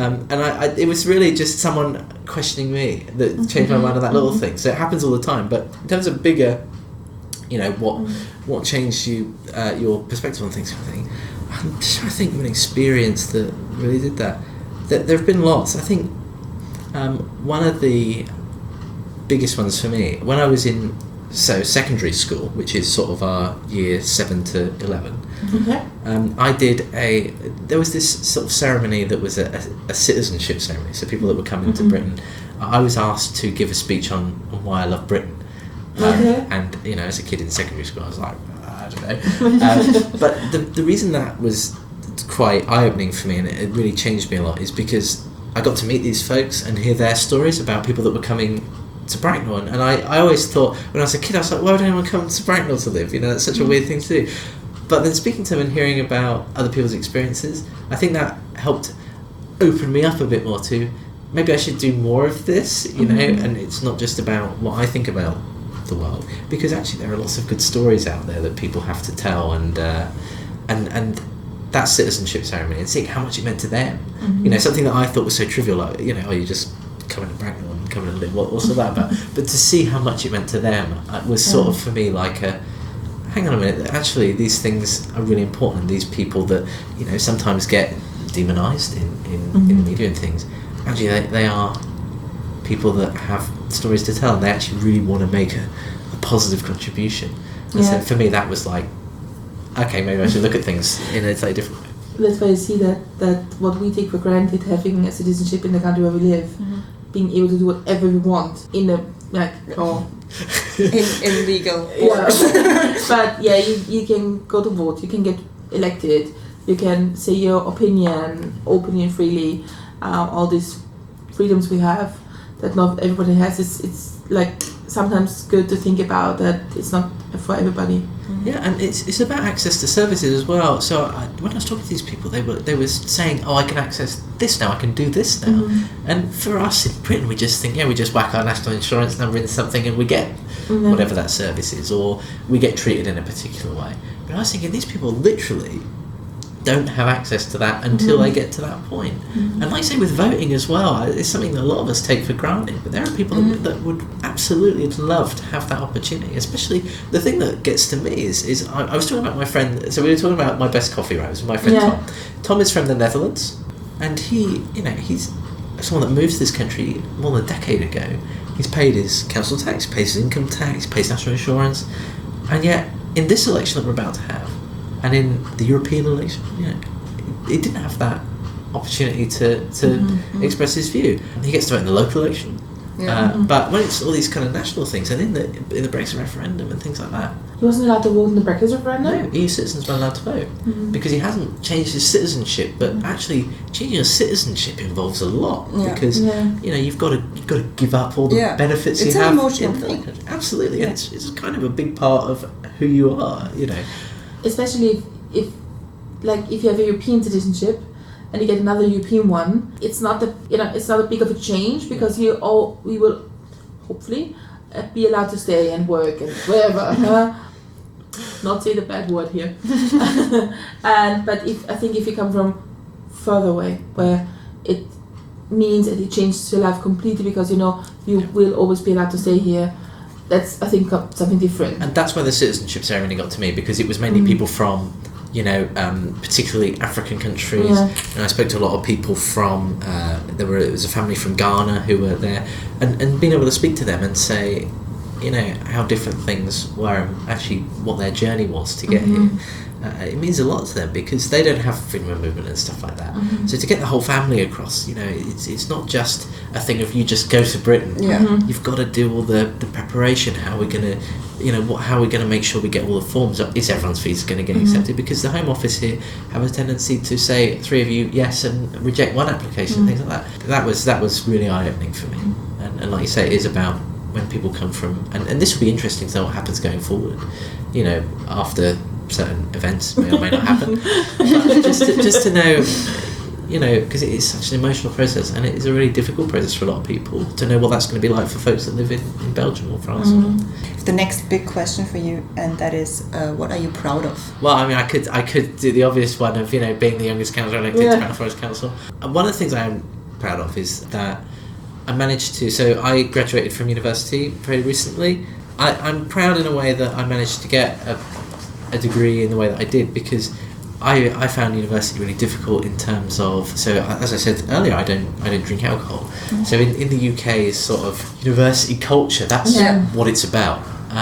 and it was really just someone questioning me that changed my mind on that little thing. So it happens all the time, but in terms of bigger, you know, what changed your perspective on things kind of thing, I'm just trying to think of an experience that really did that. There have been lots. I think one of the biggest ones for me, when I was in secondary school, which is sort of our year 7 to 11, I did there was this sort of ceremony that was a citizenship ceremony, so people that were coming to Britain. I was asked to give a speech on why I love Britain. And, you know, as a kid in secondary school, I was like, I don't know. But the reason that was quite eye-opening for me, and it really changed me a lot, is because I got to meet these folks and hear their stories about people that were coming to Bracknell. And I always thought, when I was a kid, I was like, why would anyone come to Bracknell to live? You know, that's such a weird thing to do. But then speaking to them and hearing about other people's experiences, I think that helped open me up a bit more to, maybe I should do more of this, you know, and it's not just about what I think about the world, because actually there are lots of good stories out there that people have to tell, and that citizenship ceremony, and seeing how much it meant to them, you know, something that I thought was so trivial, like, you know, oh, you just come into Bracknell and come and live, what's all that about? But to see how much it meant to them was sort of for me like a, hang on a minute, actually these things are really important, and these people that, you know, sometimes get demonised in the media and things, actually they are people that have stories to tell, and they actually really want to make a positive contribution. And so for me that was like, okay, maybe I should look at things in a slightly different way. That's why I see that what we take for granted, having a citizenship in the country where we live, being able to do whatever we want in a in legal. But yeah, you can go to vote, you can get elected, you can say your opinion openly and freely. All these freedoms we have that not everybody has. It's like sometimes good to think about that it's not for everybody. Yeah, and it's about access to services as well. So when I was talking to these people, they were saying, oh, I can access this now, I can do this now. And for us in Britain, we just think, we just whack our national insurance number into something and we get whatever that service is, or we get treated in a particular way. But I was thinking, these people literally don't have access to that until they get to that point. And like I say, with voting as well, it's something that a lot of us take for granted, but there are people that would absolutely love to have that opportunity. Especially the thing that gets to me is I was talking about my friend, so we were talking about my best coffee, right? It was my friend Tom is from the Netherlands, and he's someone that moved to this country more than a decade ago. He's paid his council tax, pays his income tax, pays national insurance, and yet in this election that we're about to have, and in the European election, he didn't have that opportunity to express his view. He gets to vote in the local election, but when it's all these kind of national things, and in the Brexit referendum and things like that, He wasn't allowed to vote in the Brexit referendum? no, EU citizens weren't allowed to vote because he hasn't changed his citizenship. But actually, changing your citizenship involves a lot because you've got to give up all the benefits It's you an have. emotional in thing. Absolutely, and it's kind of a big part of who you are. Especially if you have a European citizenship and you get another European one, it's not it's not a big of a change because we will hopefully be allowed to stay and work and wherever. Not say the bad word here. But if you come from further away, where it means that it changes your life completely because you will always be allowed to stay here. That's, I think, something different. And that's where the citizenship ceremony got to me, because it was mainly people from particularly African countries. Yeah. And I spoke to a lot of people from, it was a family from Ghana who were there, and being able to speak to them and say, how different things were and actually what their journey was to get here. It means a lot to them because they don't have freedom of movement and stuff like that. So to get the whole family across, it's not just a thing of you just go to Britain. Yeah. You've got to do all the preparation. How are we going to, how are we going to make sure we get all the forms up? Is everyone's visa going to get accepted? Because the Home Office here have a tendency to say 3 of you yes and reject one application, things like that. That was really eye-opening for me. And like you say, it is about when people come from, and this will be interesting to know what happens going forward. After certain events may or may not happen, but just to know, because it is such an emotional process and it is a really difficult process for a lot of people to know what that's going to be like for folks that live in Belgium or France. The next big question for you, and that is, what are you proud of? Well, I mean, I could do the obvious one of being the youngest councillor elected to Manor Forest Council. And one of the things I am proud of is that I managed to. So I graduated from university very recently. I'm proud in a way that I managed to get a degree in the way that I did because I found university really difficult in terms of, so as I said earlier, I don't drink alcohol. So in the UK, sort of university culture, that's what it's about.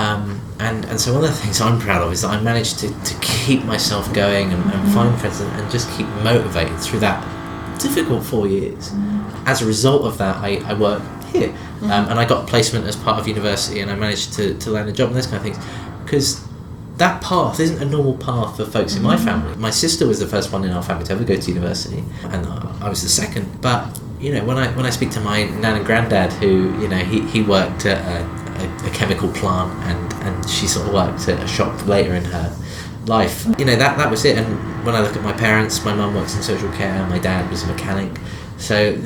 And so one of the things I'm proud of is that I managed to keep myself going and find friends and just keep motivated through that difficult 4 years. As a result of that, I work here. And I got a placement as part of university and I managed to land a job and those kind of things. Because that path isn't a normal path for folks in my family. My sister was the first one in our family to ever go to university, and I was the second. But when I speak to my nan and granddad, who he worked at a chemical plant, and she sort of worked at a shop later in her life. That was it. And when I look at my parents, my mum works in social care, my dad was a mechanic. So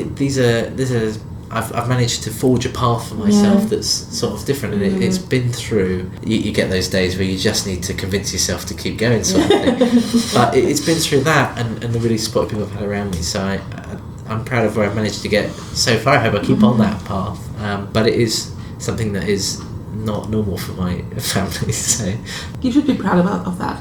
I've managed to forge a path for myself that's sort of different, and it's been through. You get those days where you just need to convince yourself to keep going, sort of thing. But it's been through that, and the really supportive people I've had around me. So I'm proud of where I've managed to get so far. I hope I keep on that path. But it is something that is not normal for my family. So You should be proud of that.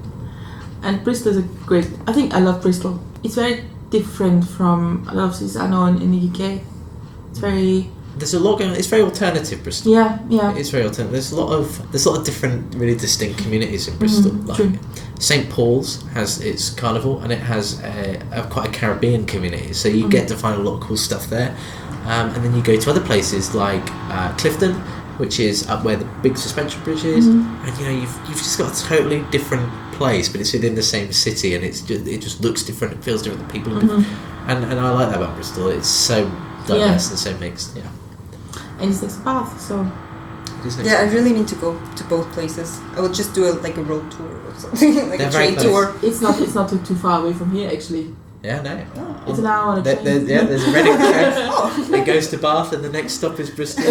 And Bristol is a great. I think I love Bristol. It's very different from a lot of cities I know in the UK. It's very. There's a lot going on. It's very alternative, Bristol. Yeah. It's very alternative. There's a lot of different, really distinct communities in Bristol. True. St Paul's has its carnival, and it has quite a Caribbean community. So you get to find a lot of cool stuff there. And then you go to other places like Clifton, which is up where the big suspension bridge is, and you've just got a totally different place, but it's within the same city, and it just looks different. It feels different. The people are different, and I like that about Bristol. It's so diverse and so mixed. Yeah. And it's next to Bath, so. Yeah, I really need to go to both places. I would just do a road tour or something, like They're a train very close. tour. It's not too far away from here, actually. Yeah, no. It's an hour on a train. There's a Reading train. It goes to Bath, and the next stop is Bristol.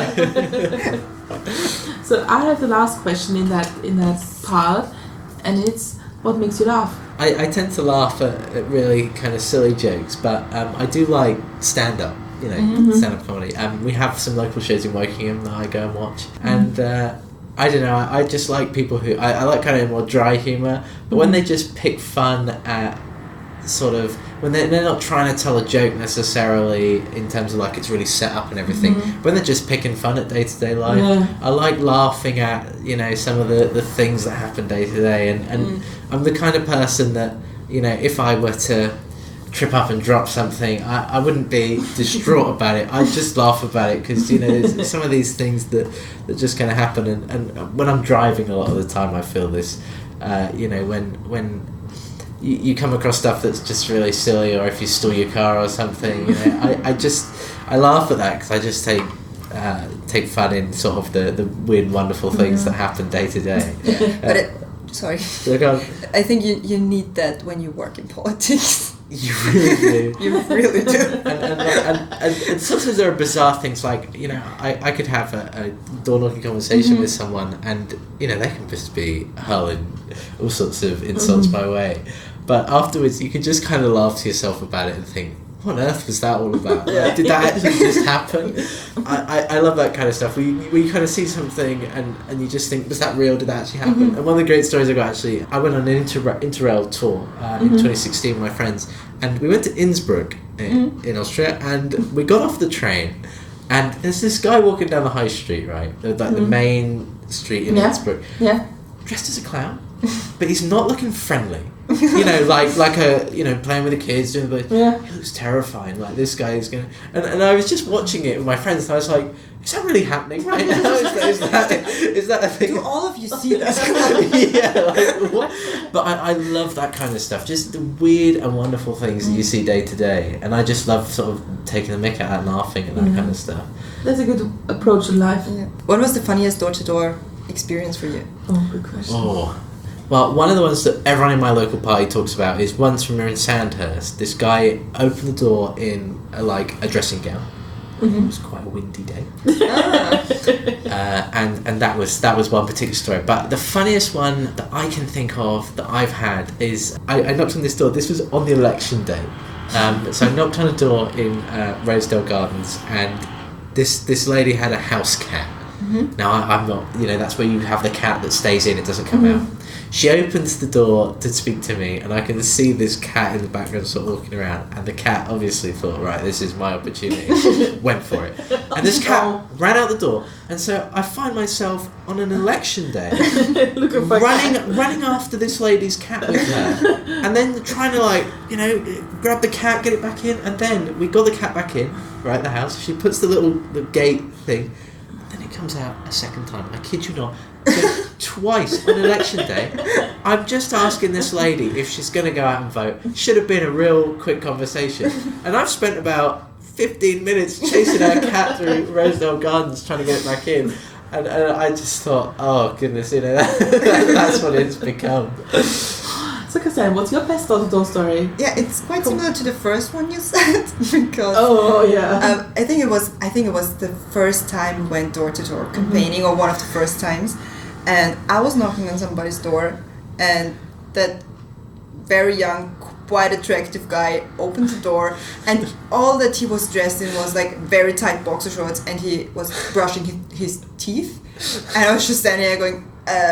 So. So I have the last question in that part, and it's what makes you laugh. I tend to laugh at really kind of silly jokes, but I do like stand-up. Stand-up comedy. We have some local shows in Wokingham that I go and watch, and I don't know. I just like people who I like kind of more dry humour, but when they just pick fun at sort of when they're not trying to tell a joke necessarily in terms of like it's really set up and everything, when they're just picking fun at day-to-day life. I like laughing at some of the things that happen day to day, and I'm the kind of person that if I were to trip up and drop something, I wouldn't be distraught about it. I'd just laugh about it because there's some of these things that just kind of happen, and when I'm driving a lot of the time I feel this when you come across stuff that's just really silly, or if you stole your car or something, I laugh at that because I just take fun in sort of the weird wonderful things that happen day to day. But sorry, I think you need that when you work in politics. You really do. You really do. And sometimes there are bizarre things like, I could have a door-knocking conversation with someone, and, they can just be hurling all sorts of insults my way. But afterwards, you can just kind of laugh to yourself about it and think, what on earth was that all about? Like, did that actually just happen? I love that kind of stuff. We kind of see something and you just think, was that real? Did that actually happen? And one of the great stories I got, actually, I went on an Interrail tour in 2016 with my friends, and we went to Innsbruck in Austria, and we got off the train, and there's this guy walking down the high street, right? Like the main street in Innsbruck, dressed as a clown, but he's not looking friendly. You know, like a, you know, playing with the kids, doing the, he looks terrifying. Like, this guy is gonna, and I was just watching it with my friends, and I was like, is that really happening right now? Is that a thing? Do all of you see that? Yeah, like, what? But I love that kind of stuff, just the weird and wonderful things that you see day to day, and I just love sort of taking the mick out and laughing and that kind of stuff. That's a good approach in life. Yeah. What was the funniest door-to-door experience for you? Oh, good question. Oh. Well, one of the ones that everyone in my local party talks about is once when we were in Sandhurst, this guy opened the door in a dressing gown. It was quite a windy day. And that was one particular story. But the funniest one that I can think of that I've had is I knocked on this door. This was on the election day. So I knocked on a door in Rosedale Gardens, and this lady had a house cat. Now I'm not, you know, that's where you have the cat that stays in, it doesn't come out. She opens the door to speak to me, and I can see this cat in the background sort of walking around, and the cat obviously thought, right, this is my opportunity. Went for it. And this cat ran out the door, and so I find myself on an election day running after this lady's cat with her, and then trying to, like, you know, grab the cat, get it back in, and then we got the cat back in, right, the house. She puts the gate thing, then it comes out a second time. I kid you not. So twice on election day, I'm just asking this lady if she's going to go out and vote. Should have been a real quick conversation. And I've spent about 15 minutes chasing our cat through Rosedale Gardens trying to get it back in. And I just thought, oh goodness, you know, that's what it's become. So Cassandra, what's your best door-to-door story? Yeah, it's quite similar to the first one you said, because I think it was the first time we went door-to-door campaigning, or one of the first times, and I was knocking on somebody's door, and that very young, quite attractive guy opened the door, and all that he was dressed in was like very tight boxer shorts, and he was brushing his teeth, and I was just standing there going,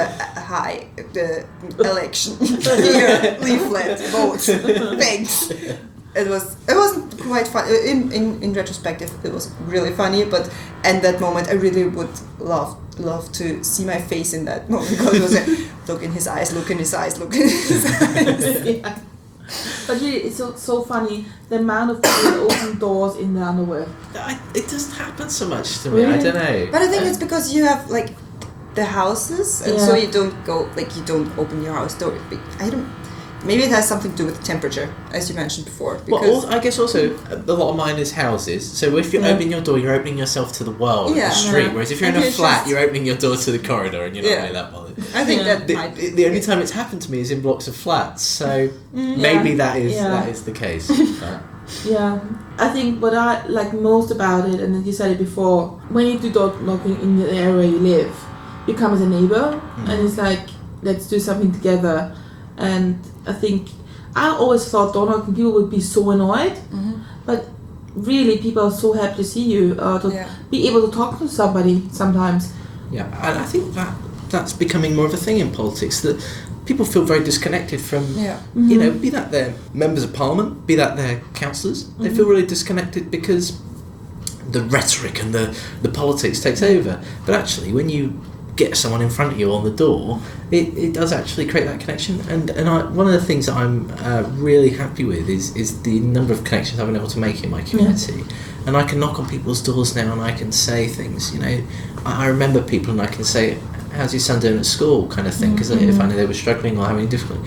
hi, the election here, leaflet, vote, thanks. It wasn't quite fun. In retrospective, it was really funny, but at that moment, I really would love to see my face in that moment, because it was like, look in his eyes, look in his eyes, look in his eyes. Yeah. But really, it's so funny, the amount of people that open doors in the underwear. It doesn't happen so much to me. Really? I don't know. But I think it's because you have like the houses, and so you don't go, like, you don't open your house door. Maybe it has something to do with the temperature, as you mentioned before. Well, I guess also a lot of mine is houses. So if you're opening your door, you're opening yourself to the world, the street. Whereas if you're in a flat, you're opening your door to the corridor, and you're not really that bothered. I think that might be the only time it's happened to me is in blocks of flats. So maybe that is the case. Yeah, I think what I like most about it, and you said it before, when you do door knocking in the area you live, you come as a neighbor, and it's like, let's do something together. And I think I always thought door knocking people would be so annoyed, but really people are so happy to see you, to be able to talk to somebody sometimes. Yeah, and I think that's becoming more of a thing in politics, that people feel very disconnected from, you know, be that their members of parliament, be that their councillors. They feel really disconnected because the rhetoric and the politics takes over. But actually, when you get someone in front of you on the door, it does actually create that connection. And one of the things that I'm really happy with is the number of connections I've been able to make in my community. And I can knock on people's doors now, and I can say things, you know, I remember people, and I can say, how's your son doing at school, kind of thing, because if I knew they were struggling or having difficulty.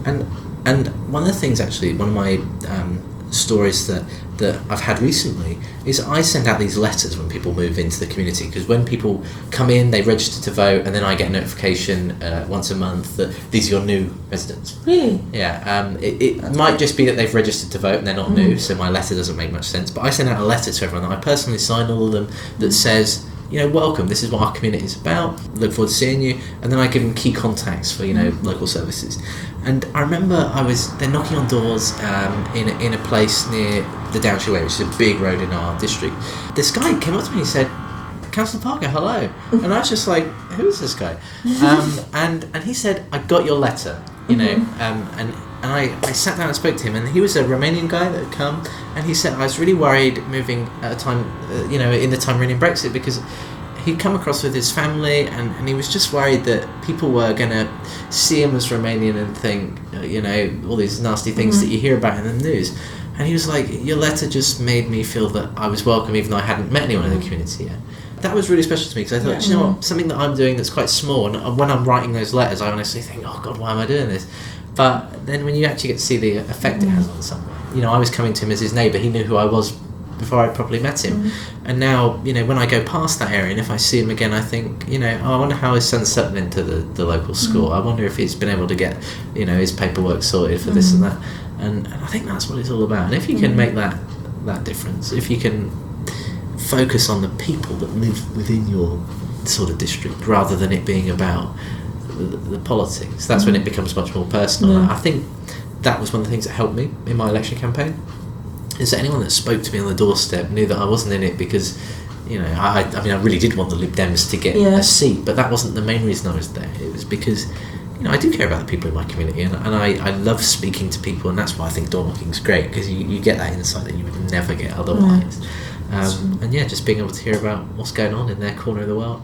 And one of the things, actually, one of my stories that I've had recently is I send out these letters when people move into the community, because when people come in, they register to vote, and then I get a notification once a month that these are your new residents. Really? Yeah. It might just be that they've registered to vote and they're not new, so my letter doesn't make much sense, but I send out a letter to everyone that I personally sign all of them that says, welcome. This is what our community is about. Look forward to seeing you. And then I give them key contacts for local services. And I remember they're knocking on doors in a place near the Downshire Way, which is a big road in our district. This guy came up to me and he said, Councillor Parker, hello. And I was just like, who is this guy? And he said, I got your letter, and I sat down and spoke to him, and he was a Romanian guy that had come, and he said, I was really worried moving at a time, in the time running Brexit, because he'd come across with his family, and he was just worried that people were going to see him as Romanian and think, all these nasty things that you hear about in the news. And he was like, your letter just made me feel that I was welcome, even though I hadn't met anyone in the community yet. That was really special to me, because I thought, you know what, something that I'm doing that's quite small, and when I'm writing those letters, I honestly think, oh God, why am I doing this? But then when you actually get to see the effect it has on someone, I was coming to him as his neighbour. He knew who I was before I properly met him. And now, when I go past that area, and if I see him again, I think, I wonder how his son's settled into the local school. I wonder if he's been able to get, his paperwork sorted for this and that. And I think that's what it's all about. And if you can make that difference, if you can focus on the people that live within your sort of district, rather than it being about the politics, that's when it becomes much more personal. I think that was one of the things that helped me in my election campaign, is that anyone that spoke to me on the doorstep knew that I wasn't in it because I really did want the Lib Dems to get a seat, but that wasn't the main reason I was there. It was because I do care about the people in my community, and I love speaking to people, and that's why I think door knocking is great, because you get that insight that you would never get otherwise. And just being able to hear about what's going on in their corner of the world.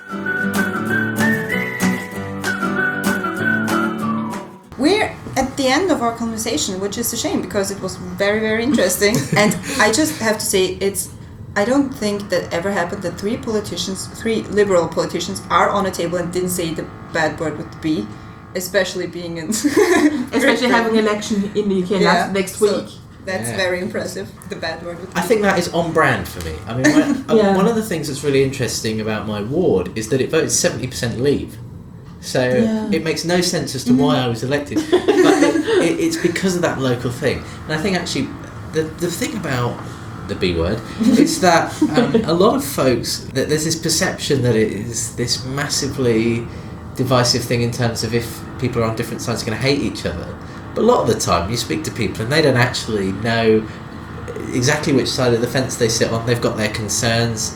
We're at the end of our conversation, which is a shame because it was very, very interesting. And I just have to say, I don't think that ever happened that three liberal politicians are on a table and didn't say the bad word with the B, especially being in... especially having an election in the UK next week. That's very impressive, the bad word with the B. I think that is on brand for me. I mean, one of the things that's really interesting about my ward is that it voted 70% Leave. So it makes no sense as to why I was elected. But it's because of that local thing. And I think actually the thing about the B word is that a lot of folks, that there's this perception that it is this massively divisive thing in terms of if people are on different sides are going to hate each other. But a lot of the time you speak to people and they don't actually know exactly which side of the fence they sit on. They've got their concerns.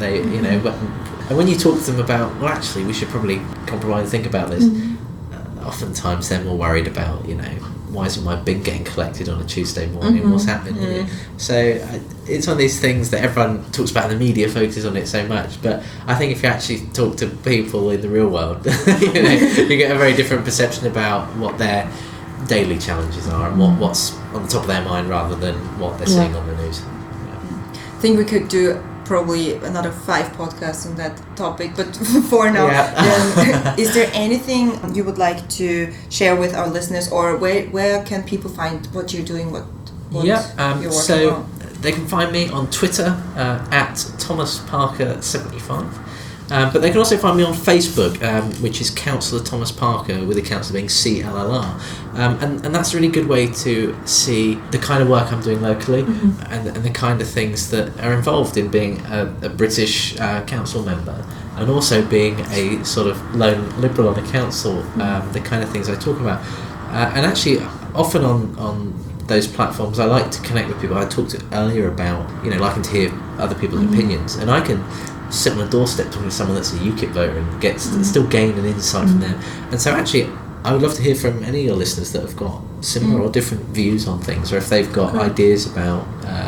And when you talk to them about, well, actually, we should probably compromise and think about this, oftentimes they're more worried about, why isn't my bin getting collected on a Tuesday morning? What's happening here? So it's one of these things that everyone talks about and the media focuses on it so much. But I think if you actually talk to people in the real world, you get a very different perception about what their daily challenges are and what's on the top of their mind rather than what they're seeing on the news. I think we could do probably another 5 podcasts on that topic, but for now, is there anything you would like to share with our listeners, or where can people find what you're doing, what you're working on? They can find me on Twitter at Thomas Parker 75. But they can also find me on Facebook, which is Councillor Thomas Parker, with the councillor being CLLR. And that's a really good way to see the kind of work I'm doing locally and the kind of things that are involved in being a British council member, and also being a sort of lone Liberal on a council, the kind of things I talk about. And actually, often on those platforms, I like to connect with people. I talked earlier about, liking to hear other people's opinions, and I can sit on a doorstep talking to someone that's a UKIP voter and still gain an insight from them. And so actually, I would love to hear from any of your listeners that have got similar or different views on things, or if they've got ideas about,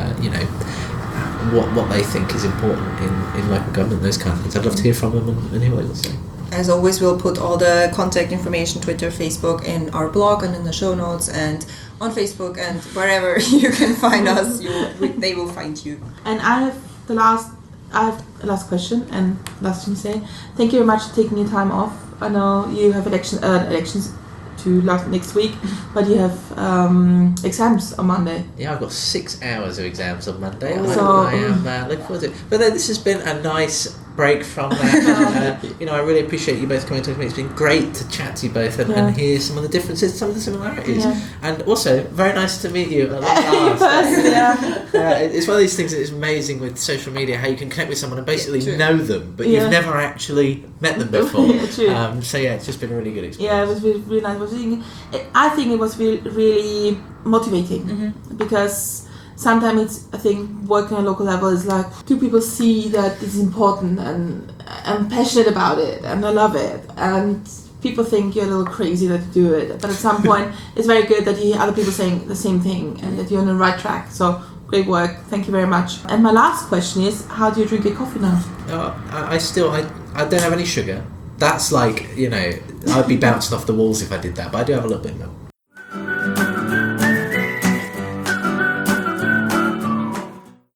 what they think is important in local government, those kind of things. I'd love to hear from them and hear what they will say. As always, we'll put all the contact information, Twitter, Facebook, in our blog and in the show notes, and on Facebook, and wherever you can find us, they will find you. And I have a last question and last thing to say. Thank you very much for taking your time off. I know you have elections to next week, but you have exams on Monday. Yeah, I've got 6 hours of exams on Monday. So, I am looking forward to it. But this has been a nice break from that. I really appreciate you both coming to me. It's been great to chat to you both and hear some of the differences, some of the similarities, and also very nice to meet you at long last. It's one of these things that is amazing with social media, how you can connect with someone and basically know them, but you've never actually met them before. It's just been a really good experience. Yeah, it was really, really nice. I think it was really, really motivating because sometimes I think working on a local level is like, do people see that it's important and I'm passionate about it and I love it, and people think you're a little crazy that you do it, but at some point it's very good that you hear other people saying the same thing and that you're on the right track. So great work, thank you very much. And my last question is, how do you drink your coffee now? I don't have any sugar. That's like, I'd be bouncing off the walls if I did that, but I do have a little bit of milk.